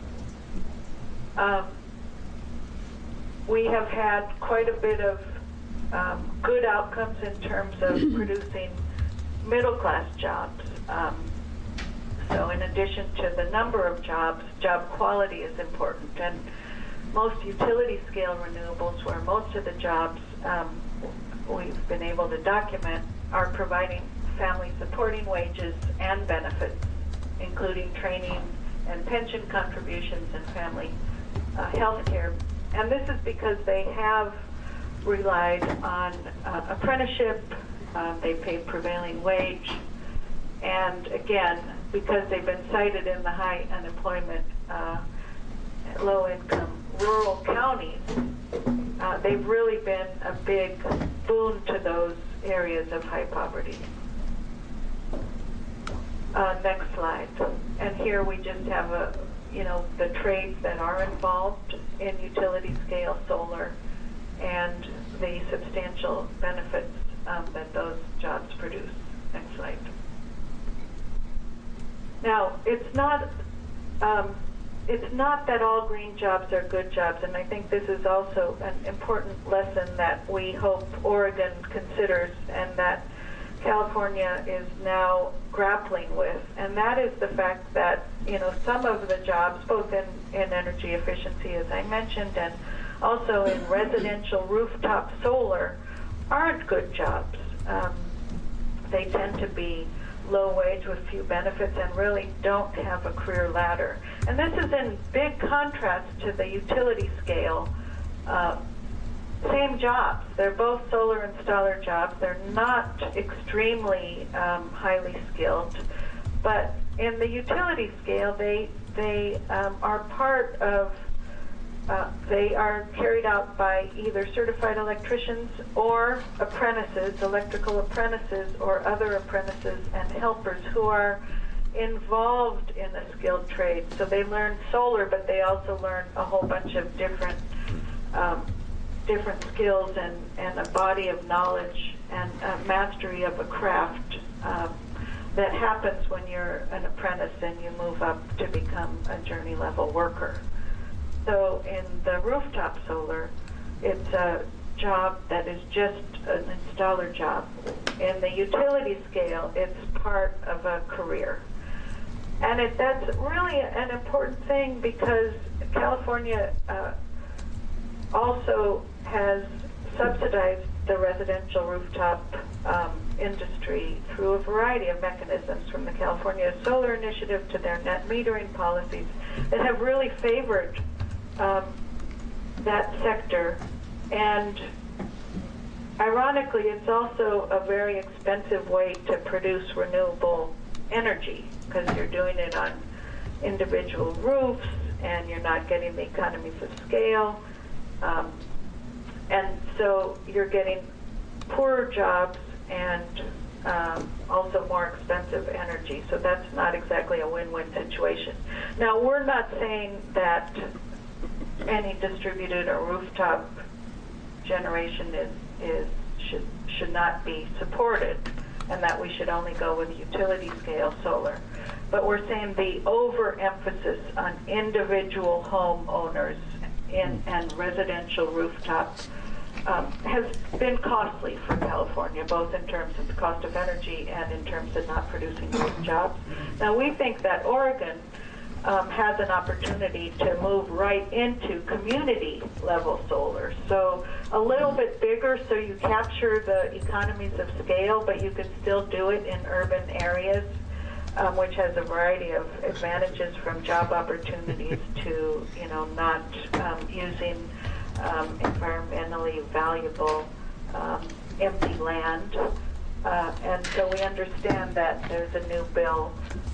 We have had quite a bit of good outcomes in terms of producing middle-class jobs. So in addition to the number of jobs, job quality is important. And most utility-scale renewables, where most of the jobs we've been able to document, are providing family-supporting wages and benefits, including training and pension contributions and family health care. And this is because they have relied on apprenticeship, they pay prevailing wage, and again, because they've been cited in the high unemployment, low-income rural counties, they've really been a big boon to those areas of high poverty. Next slide. And here we just have the trades that are involved in utility scale solar and the substantial benefits that those jobs produce. Next slide. Now, it's not that all green jobs are good jobs, and I think this is also an important lesson that we hope Oregon considers and that California is now grappling with, and that is the fact that some of the jobs, both in energy efficiency, as I mentioned, and also in residential rooftop solar, aren't good jobs. They tend to be low wage with few benefits and really don't have a career ladder. And this is in big contrast to the utility scale. Same jobs. They're both solar installer jobs. They're not extremely highly skilled, but in the utility scale, they are part of. They are carried out by either certified electricians or apprentices, electrical apprentices, or other apprentices and helpers who are involved in a skilled trade. So they learn solar, but they also learn a whole bunch of different skills and a body of knowledge and mastery of a craft that happens when you're an apprentice and you move up to become a journey level worker. So in the rooftop solar, it's a job that is just an installer job. In the utility scale, it's part of a career. And that's really an important thing because California also has subsidized the residential rooftop industry through a variety of mechanisms, from the California Solar Initiative to their net metering policies that have really favored that sector. And ironically, it's also a very expensive way to produce renewable energy because you're doing it on individual roofs and you're not getting the economies of scale. And so you're getting poorer jobs and also more expensive energy. So that's not exactly a win-win situation. Now, we're not saying that any distributed or rooftop generation should not be supported and that we should only go with utility scale solar. But we're saying the overemphasis on individual homeowners and residential rooftop has been costly for California, both in terms of the cost of energy and in terms of not producing those jobs. Now, we think that Oregon has an opportunity to move right into community-level solar. So a little bit bigger so you capture the economies of scale, but you can still do it in urban areas, which has a variety of advantages, from job opportunities to, not using environmentally valuable empty land. And so we understand that there's a new bill,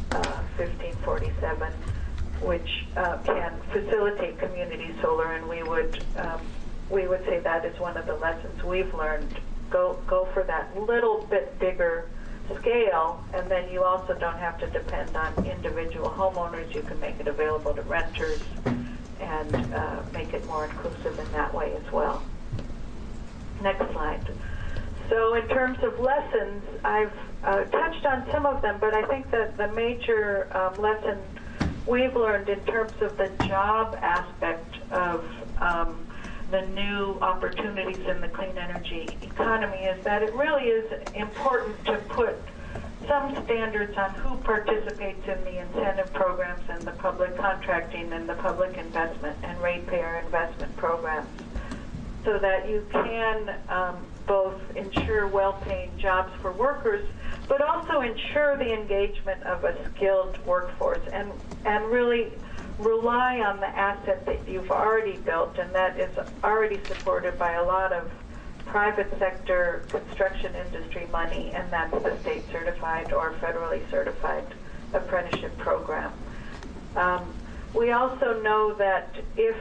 1547, which can facilitate community solar, and we would say that is one of the lessons we've learned. Go for that little bit bigger scale, and then you also don't have to depend on individual homeowners. You can make it available to renters and make it more inclusive in that way as well. Next slide. So in terms of lessons, I've touched on some of them, but I think that the major lesson we've learned in terms of the job aspect of the new opportunities in the clean energy economy is that it really is important to put some standards on who participates in the incentive programs and the public contracting and the public investment and ratepayer investment programs, so that you can both ensure well-paying jobs for workers, but also ensure the engagement of a skilled workforce and really rely on the asset that you've already built, and that is already supported by a lot of private sector construction industry money, and that's the state certified or federally certified apprenticeship program. We also know that if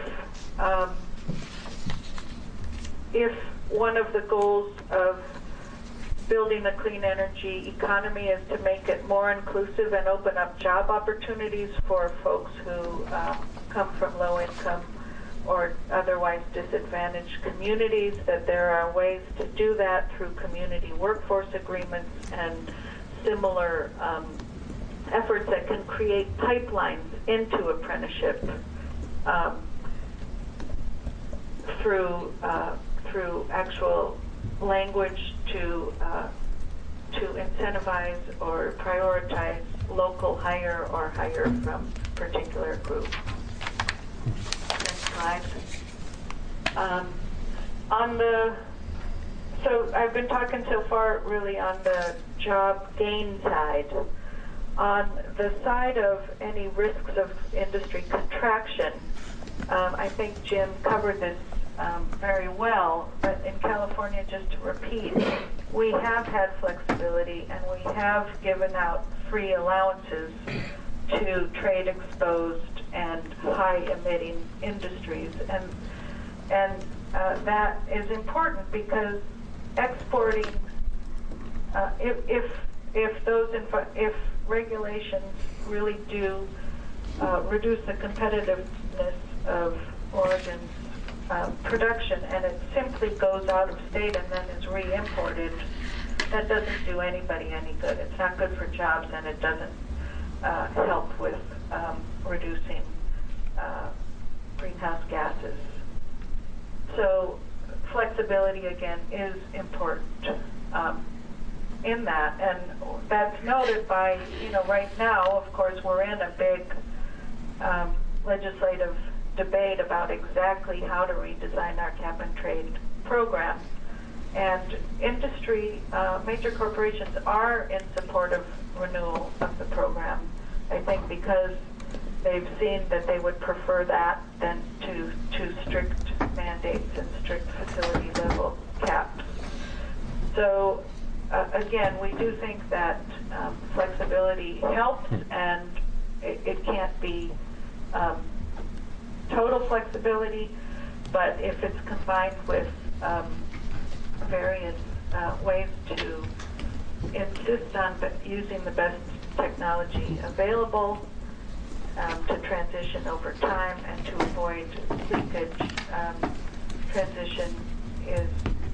one of the goals of building a clean energy economy is to make it more inclusive and open up job opportunities for folks who come from low income or otherwise disadvantaged communities, that there are ways to do that through community workforce agreements and similar efforts that can create pipelines into apprenticeship through actual language to incentivize or prioritize local hire or hire from particular groups. Next slide. So I've been talking so far really on the job gain side. On the side of any risks of industry contraction, I think Jim covered this very well, but in California, just to repeat, we have had flexibility and we have given out free allowances to trade exposed and high emitting industries, and that is important because exporting, if regulations really do reduce the competitiveness of Oregon's production, and it simply goes out of state and then is re-imported, that doesn't do anybody any good. It's not good for jobs, and it doesn't help with reducing greenhouse gases. So flexibility, again, is important in that, and that's noted by, right now, of course, we're in a big legislative debate about exactly how to redesign our cap and trade program. And industry, major corporations are in support of renewal of the program, I think because they've seen that they would prefer that than to strict mandates and strict facility level caps. So again, we do think that flexibility helps, and it can't be total flexibility, but if it's combined with various ways to insist on using the best technology available to transition over time and to avoid leakage, transition is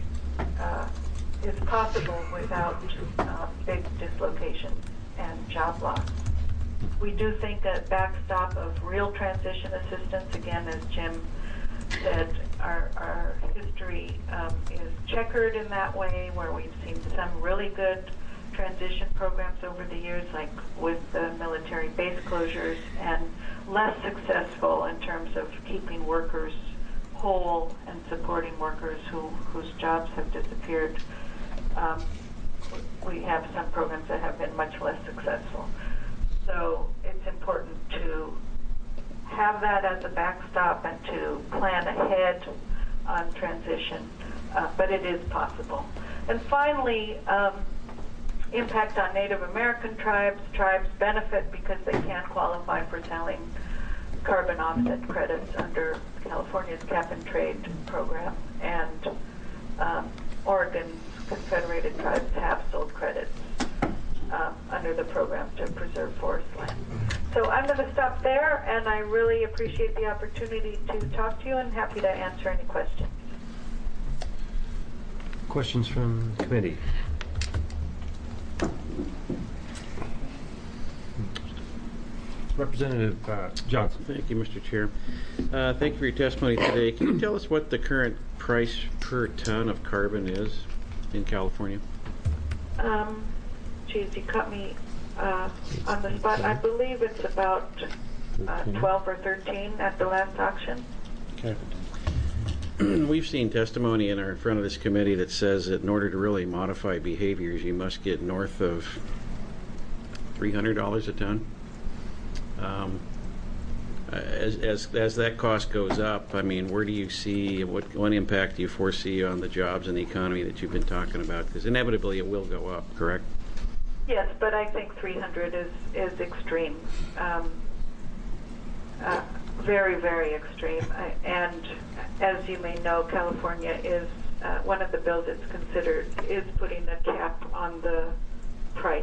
possible without big dislocation and job loss. We do think a backstop of real transition assistance, again, as Jim said, our history is checkered in that way, where we've seen some really good transition programs over the years, like with the military base closures, and less successful in terms of keeping workers whole and supporting workers whose jobs have disappeared. We have some programs that have been much less successful. So it's important to have that as a backstop and to plan ahead on transition, but it is possible. And finally, impact on Native American tribes. Tribes benefit because they can qualify for selling carbon offset credits under California's cap and trade program, and Oregon's Confederated Tribes have sold credits under the program to preserve forest land. So I'm going to stop there, and I really appreciate the opportunity to talk to you, and happy to answer any questions. Questions from the committee? Representative Johnson. Thank you, Mr. Chair. Thank you for your testimony today. Can you tell us what the current price per ton of carbon is in California? Geez, you caught me on the spot. I believe it's about 12 or 13 at the last auction. Okay. We've seen testimony in front of this committee that says that in order to really modify behaviors, you must get north of $300 a ton. As that cost goes up, I mean, where do you see, what impact do you foresee on the jobs and the economy that you've been talking about? Because inevitably it will go up, correct? Yes, but I think 300 is extreme. Very, very extreme. And as you may know, California is, one of the bills it's considered is putting a cap on the price.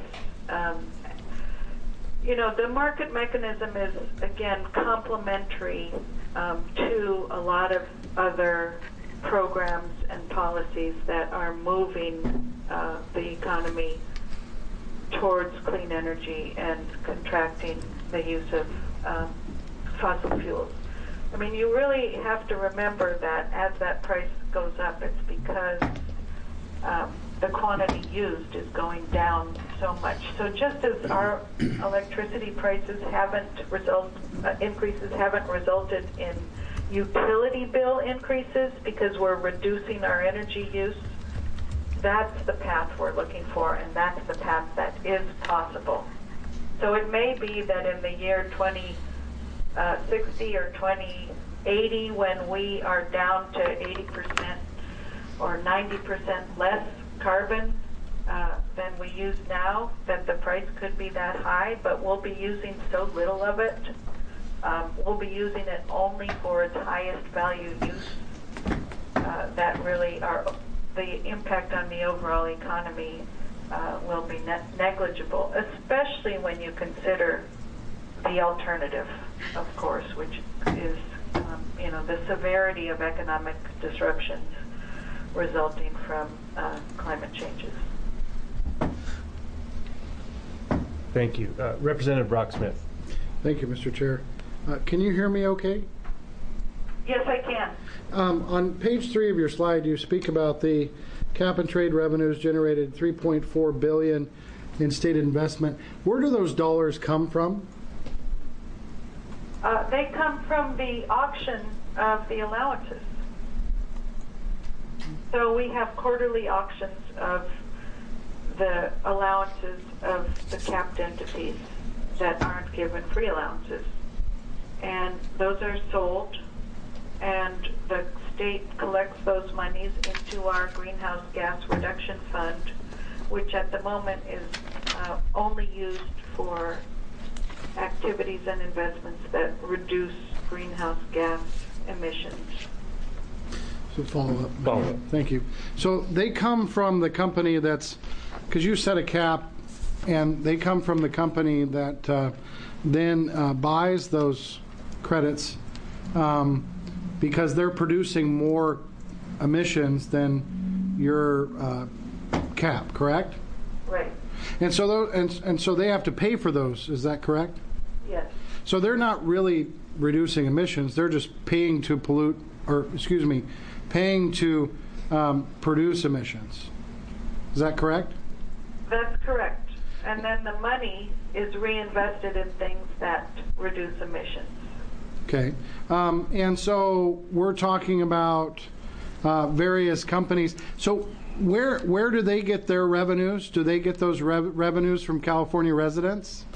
You know, the market mechanism is, again, complementary to a lot of other programs and policies that are moving the economy towards clean energy and contracting the use of fossil fuels. I mean, you really have to remember that as that price goes up, it's because the quantity used is going down so much. So just as our electricity prices increases haven't resulted in utility bill increases because we're reducing our energy use, that's the path we're looking for, and that's the path that is possible. So it may be that in the year 2060 or 2080, when we are down to 80% or 90% less carbon than we use now, that the price could be that high, but we'll be using so little of it. We'll be using it only for its highest value use that really the impact on the overall economy will be negligible, especially when you consider the alternative, of course, which is the severity of economic disruptions resulting from climate changes. Thank you. Representative Brock Smith. Thank you, Mr. Chair. Can you hear me okay? Yes, I can. On page 3 of your slide, you speak about the cap and trade revenues generated $3.4 billion in state investment. Where do those dollars come from? They come from the auction of the allowances. So we have quarterly auctions of the allowances of the capped entities that aren't given free allowances. And those are sold, and the state collects those monies into our greenhouse gas reduction fund, which at the moment is only used for activities and investments that reduce greenhouse gas emissions. So follow up. Thank you. So they come from the company that's, because you set a cap, and they come from the company that then buys those credits because they're producing more emissions than your cap, correct? Right. And so and so they have to pay for those. Is that correct? Yes. So they're not really reducing emissions. They're just paying to pollute, or excuse me, paying to produce emissions. Is that correct? That's correct. And then the money is reinvested in things that reduce emissions. Okay. And so we're talking about various companies. So where do they get their revenues? Do they get those revenues from California residents?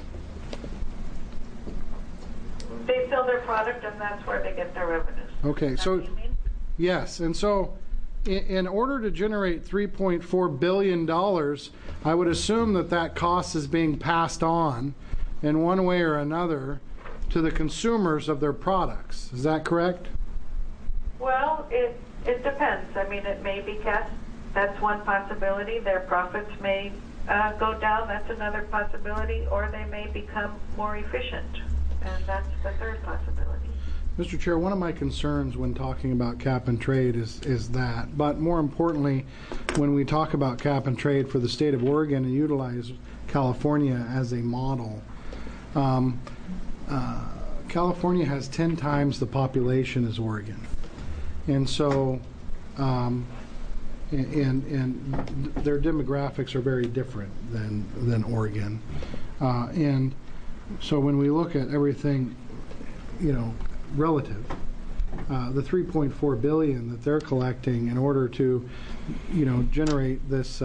They sell their product, and that's where they get their revenues. Okay. So yes. And so in order to generate $3.4 billion, I would assume that cost is being passed on in one way or another to the consumers of their products. Is that correct? Well, it depends. I mean, it may be cast. That's one possibility. Their profits may go down. That's another possibility. Or they may become more efficient. And that's the third possibility. Mr. Chair, one of my concerns when talking about cap and trade is that. But more importantly, when we talk about cap and trade for the state of Oregon and utilize California as a model, California has 10 times the population as Oregon. And so, and their demographics are very different than Oregon. And so when we look at everything, relative, the $3.4 billion that they're collecting in order to, generate this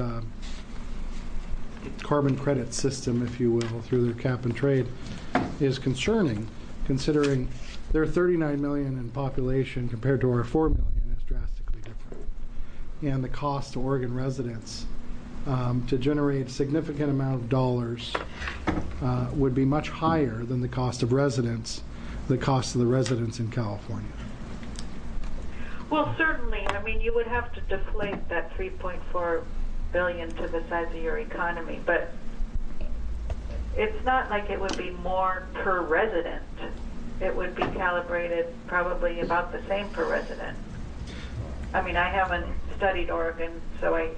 carbon credit system, if you will, through their cap and trade, is concerning, considering their 39 million in population compared to our 4 million is drastically different. And the cost to Oregon residents to generate a significant amount of dollars would be much higher than the cost of the cost of the residents in California. Well, certainly. I mean, you would have to deflate that $3.4 billion to the size of your economy, but it's not like it would be more per resident. It would be calibrated probably about the same per resident. I mean, I haven't studied Oregon, so I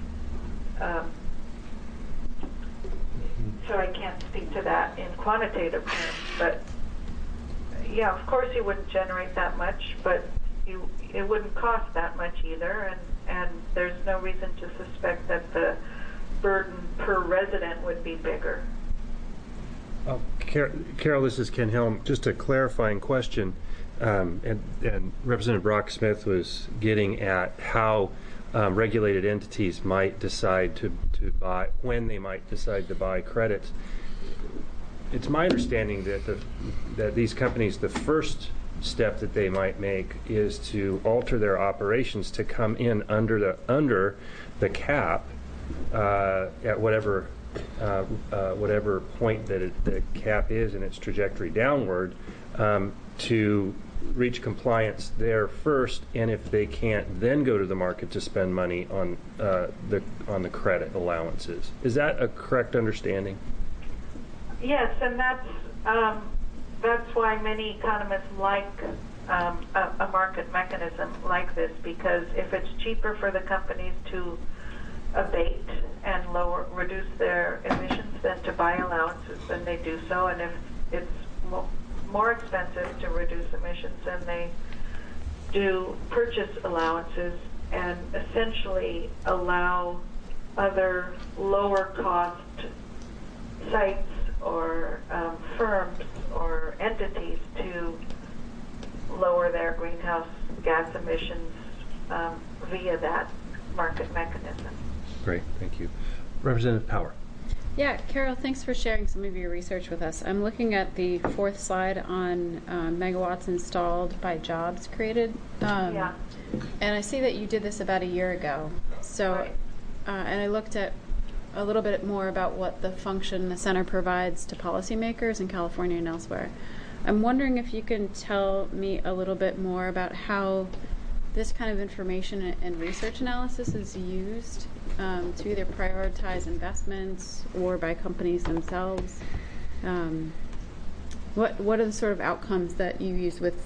can't speak to that in quantitative terms, but yeah, of course you wouldn't generate that much, but it wouldn't cost that much either, and there's no reason to suspect that the burden per resident would be bigger. Carol, this is Ken Helm. Just a clarifying question, and Representative Brock Smith was getting at how regulated entities might decide to buy, when they might decide to buy credits. It's my understanding that these companies, the first step that they might make is to alter their operations to come in under the cap at whatever point that the cap is in its trajectory downward, to reach compliance there first, and if they can't, then go to the market to spend money on the credit allowances. Is that a correct understanding? Yes, and that's why many economists like a market mechanism like this, because if it's cheaper for the companies to abate and reduce their emissions than to buy allowances, then they do so, and if it's more expensive to reduce emissions, then they do purchase allowances and essentially allow other lower cost sites or firms or entities to lower their greenhouse gas emissions via that market mechanism. Great, thank you. Representative Power. Yeah, Carol, thanks for sharing some of your research with us. I'm looking at the fourth slide on megawatts installed by jobs created. Yeah. And I see that you did this about a year ago. So, right. And I looked at a little bit more about what the function the center provides to policymakers in California and elsewhere. I'm wondering if you can tell me a little bit more about how this kind of information and research analysis is used to either prioritize investments or by companies themselves. What are the sort of outcomes that you use with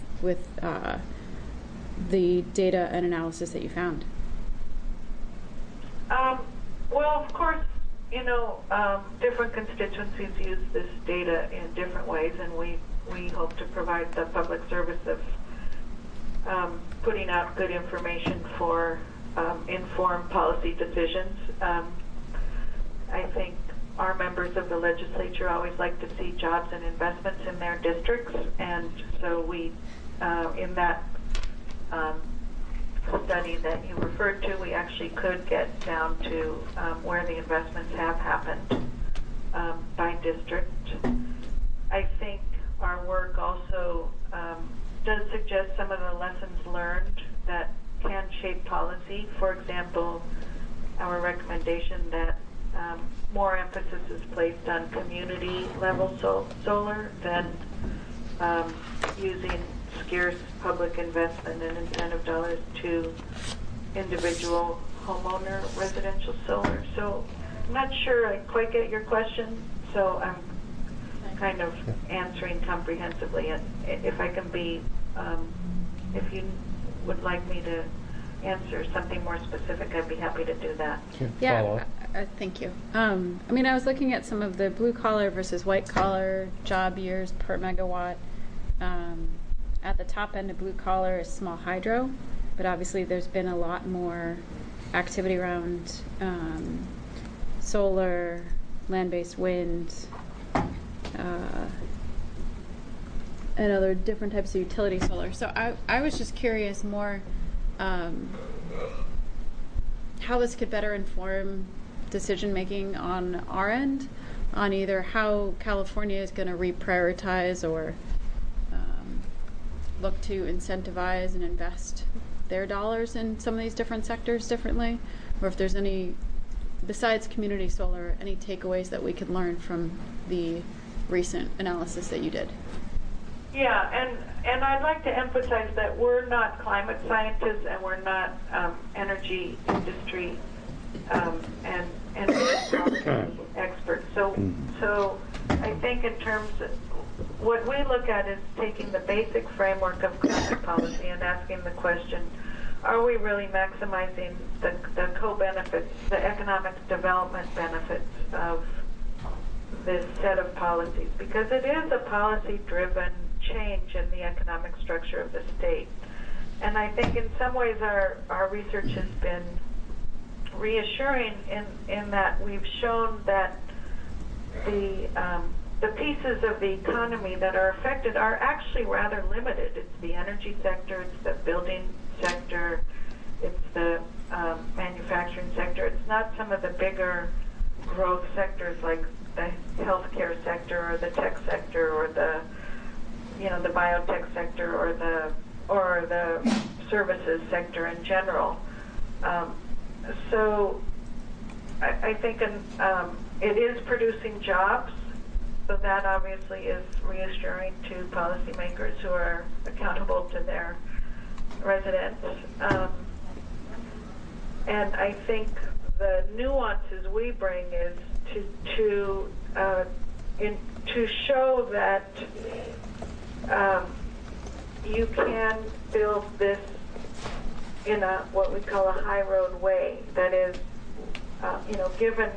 the data and analysis that you found? Well, of course, different constituencies use this data in different ways, and we hope to provide the public service of putting out good information for informed policy decisions. I think our members of the legislature always like to see jobs and investments in their districts, and so we, in that study that you referred to, we actually could get down to where the investments have happened by district. I think our work also does suggest some of the lessons learned that can shape policy. For example, our recommendation that more emphasis is placed on community level solar than using scarce public investment and incentive dollars to individual homeowner residential solar. So I'm not sure I quite get your question, so I'm kind of answering comprehensively. And if I can be, if you would like me to answer something more specific, I'd be happy to do that. Yeah, thank you. I mean, I was looking at some of the blue collar versus white collar job years per megawatt. At the top end of blue collar is small hydro, but obviously there's been a lot more activity around solar, land-based wind, and other different types of utility solar. So I was just curious more how this could better inform decision making on our end, on either how California is going to reprioritize or look to incentivize and invest their dollars in some of these different sectors differently, or if there's any, besides community solar, any takeaways that we could learn from the recent analysis that you did. Yeah, and I'd like to emphasize that we're not climate scientists and we're not energy industry and energy experts. So I think in terms of what we look at is taking the basic framework of climate policy and asking the question, are we really maximizing the co-benefits, the economic development benefits of this set of policies? Because it is a policy-driven change in the economic structure of the state. And I think in some ways our research has been reassuring in that we've shown that the pieces of the economy that are affected are actually rather limited. It's the energy sector, it's the building sector, it's the manufacturing sector. It's not some of the bigger growth sectors like the healthcare sector or the tech sector or the biotech sector or the services sector in general. So I think it is producing jobs. So that obviously is reassuring to policymakers who are accountable to their residents. And I think the nuances we bring is to show that you can build this in what we call a high road way. That is, given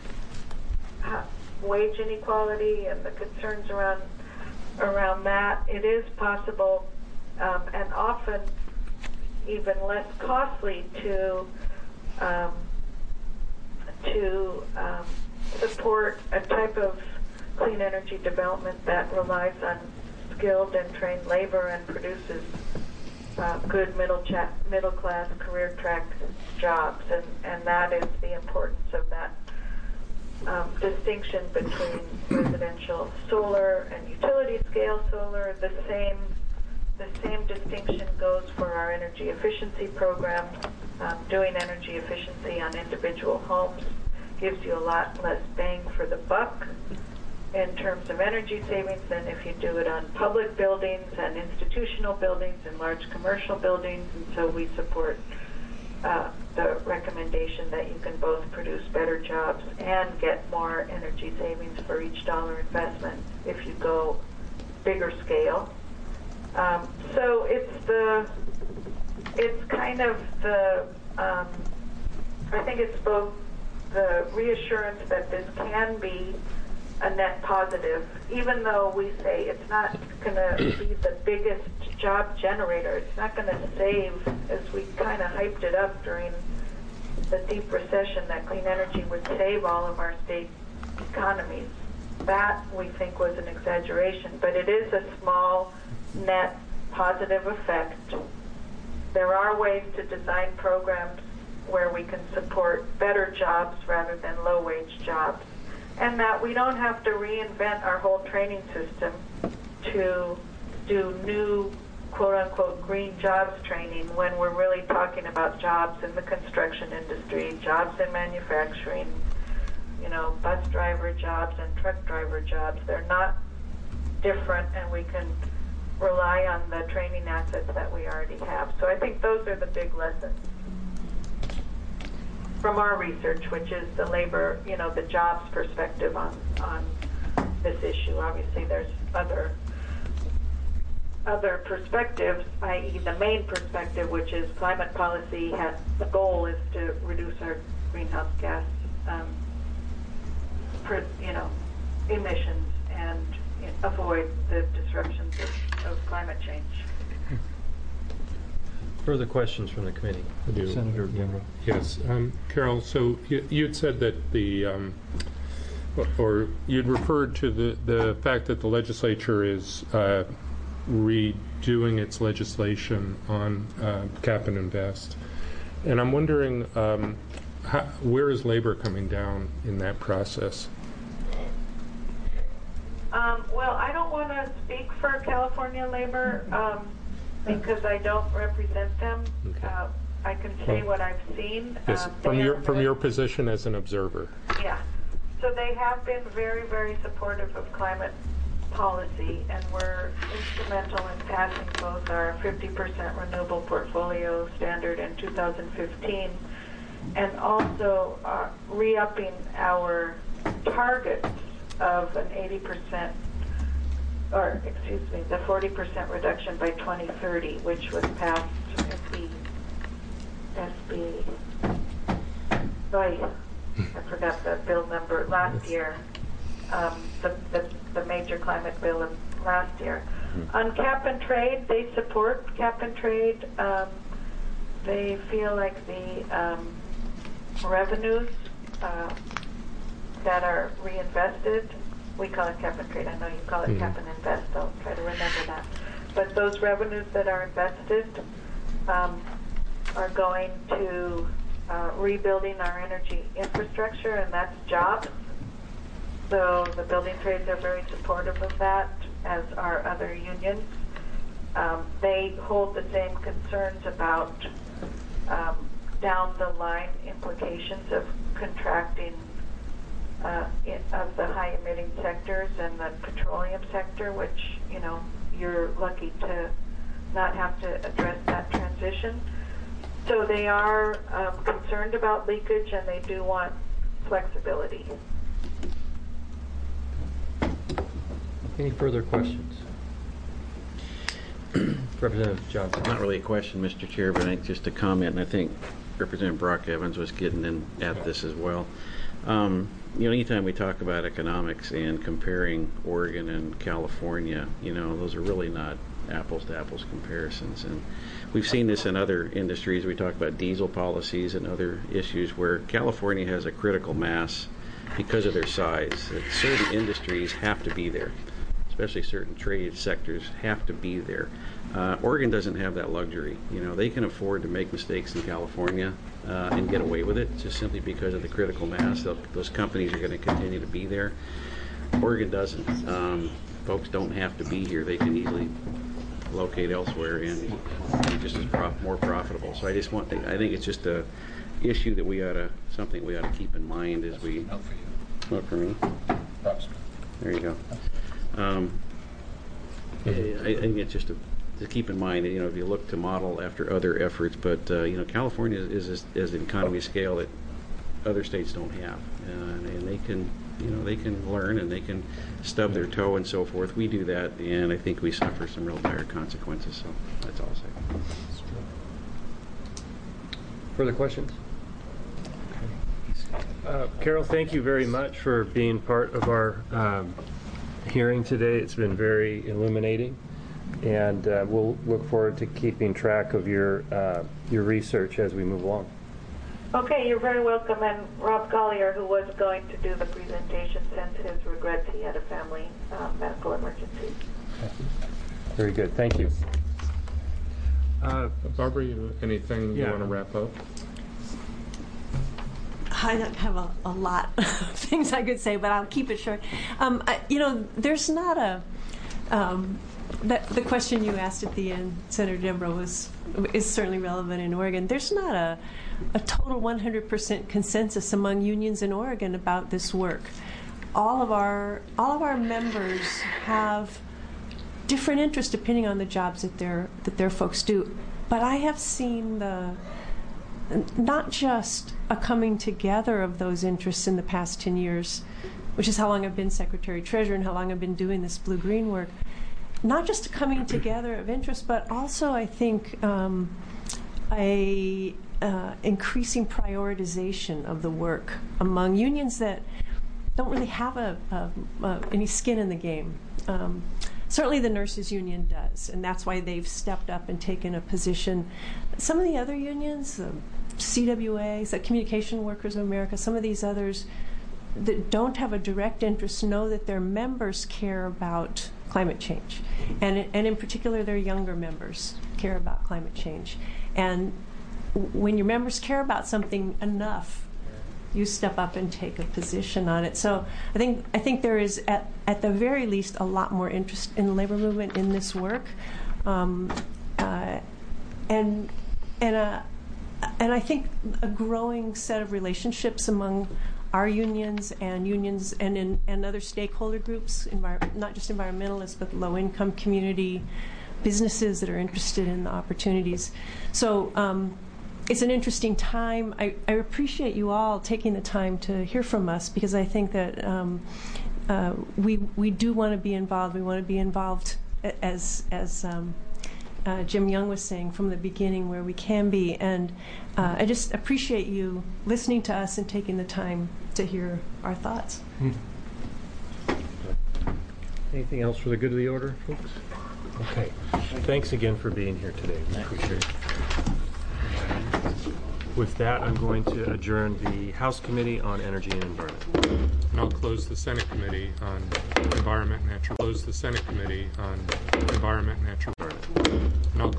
wage inequality and the concerns around that, it is possible and often even less costly to support a type of clean energy development that relies on skilled and trained labor and produces good middle class career track jobs, and that is the importance of that distinction between residential solar and utility scale solar. The same distinction goes for our energy efficiency program. Doing energy efficiency on individual homes gives you a lot less bang for the buck in terms of energy savings than if you do it on public buildings and institutional buildings and large commercial buildings. And so we support the recommendation that you can both produce better jobs and get more energy savings for each dollar investment if you go bigger scale. So it's kind of I think it's both the reassurance that this can be a net positive, even though we say it's not going to be the biggest job generator. It's not going to save, as we kind of hyped it up during the deep recession, that clean energy would save all of our state economies. That, we think, was an exaggeration, but it is a small net positive effect. There are ways to design programs where we can support better jobs rather than low-wage jobs, and that we don't have to reinvent our whole training system to do new quote-unquote green jobs training when we're really talking about jobs in the construction industry, jobs in manufacturing, bus driver jobs and truck driver jobs. They're not different, and we can rely on the training assets that we already have. So I think those are the big lessons from our research, which is the labor, the jobs perspective on this issue. Obviously, there's other perspectives, i.e. the main perspective, which is climate policy the goal is to reduce our greenhouse gas emissions and avoid the disruptions of climate change. Further questions from the committee? Senator Dembrow. Yes. Carol, so you'd said that or you'd referred to the fact that the legislature is redoing its legislation on cap and invest. And I'm wondering, where is labor coming down in that process? Well, I don't want to speak for California labor because I don't represent them. Okay. I can say what I've seen. Yes, from your position as an observer. Yeah. So they have been very, very supportive of climate policy, and were instrumental in passing both our 50% renewable portfolio standard in 2015 and also re-upping our targets of an 80%, or excuse me, the 40% reduction by 2030, which was passed I forgot the bill number last year, the major climate bill of last year. On cap and trade, they support cap and trade. They feel like the revenues that are reinvested, we call it cap and trade, I know you call it cap and invest, I'll try to remember that. But those revenues that are invested are going to rebuilding our energy infrastructure, and that's jobs. So the building trades are very supportive of that, as are other unions. They hold the same concerns about down the line implications of contracting of the high emitting sectors and the petroleum sector, which you're lucky to not have to address that transition. So they are concerned about leakage, and they do want flexibility. Any further questions? Representative Johnson. Not really a question, Mr. Chair, but I think just a comment, and I think Representative Brock Evans was getting in at this as well. Anytime we talk about economics and comparing Oregon and California, those are really not apples to apples comparisons. And we've seen this in other industries. We talk about diesel policies and other issues where California has a critical mass because of their size. Certain industries have to be there, especially certain trade sectors have to be there. Oregon doesn't have that luxury. They can afford to make mistakes in California and get away with it just simply because of the critical mass. Those companies are going to continue to be there. Oregon doesn't. Folks don't have to be here. They can easily locate elsewhere and be just as more profitable. So I think it's just a issue that something we ought to keep in mind as we. Not for me. There you go. I think it's just to keep in mind that if you look to model after other efforts, but California is an economy scale that other states don't have, and they can learn and they can stub their toe and so forth. We do that, and I think we suffer some real dire consequences. So that's all I'll say. Further questions? Okay. Carol, thank you very much for being part of our hearing today. It's been very illuminating, and we'll look forward to keeping track of your research as we move along. Okay, you're very welcome. And Rob Collier, who was going to do the presentation, sends his regrets. He had a family medical emergency. Very good. Thank you. Barbara, anything you want to wrap up? I don't have a lot of things I could say, but I'll keep it short. There's not a the question you asked at the end, Senator Dembrow, is certainly relevant in Oregon. There's not a total 100% consensus among unions in Oregon about this work. All of our members have different interests depending on the jobs that their folks do. But I have seen not just a coming together of those interests in the past 10 years, which is how long I've been Secretary Treasurer and how long I've been doing this blue-green work. Not just a coming together of interests, but also I think a increasing prioritization of the work among unions that don't really have any skin in the game. Certainly the nurses union does, and that's why they've stepped up and taken a position. Some of the other unions, CWA, the Communication Workers of America, some of these others that don't have a direct interest know that their members care about climate change. And in particular, their younger members care about climate change. And when your members care about something enough, you step up and take a position on it. So I think there is at the very least a lot more interest in the labor movement in this work, and I think a growing set of relationships among our unions and other stakeholder groups, not just environmentalists but low-income community, businesses that are interested in the opportunities. So. It's an interesting time. I appreciate you all taking the time to hear from us because I think that we do want to be involved. We want to be involved as Jim Young was saying from the beginning where we can be. And I just appreciate you listening to us and taking the time to hear our thoughts. Anything else for the good of the order, folks? Okay. Thanks again for being here today. We appreciate it. With that, I'm going to adjourn the House Committee on Energy and Environment. And I'll close the Senate Committee on Environment and Natural. Close the Senate Committee on Environment and Natural.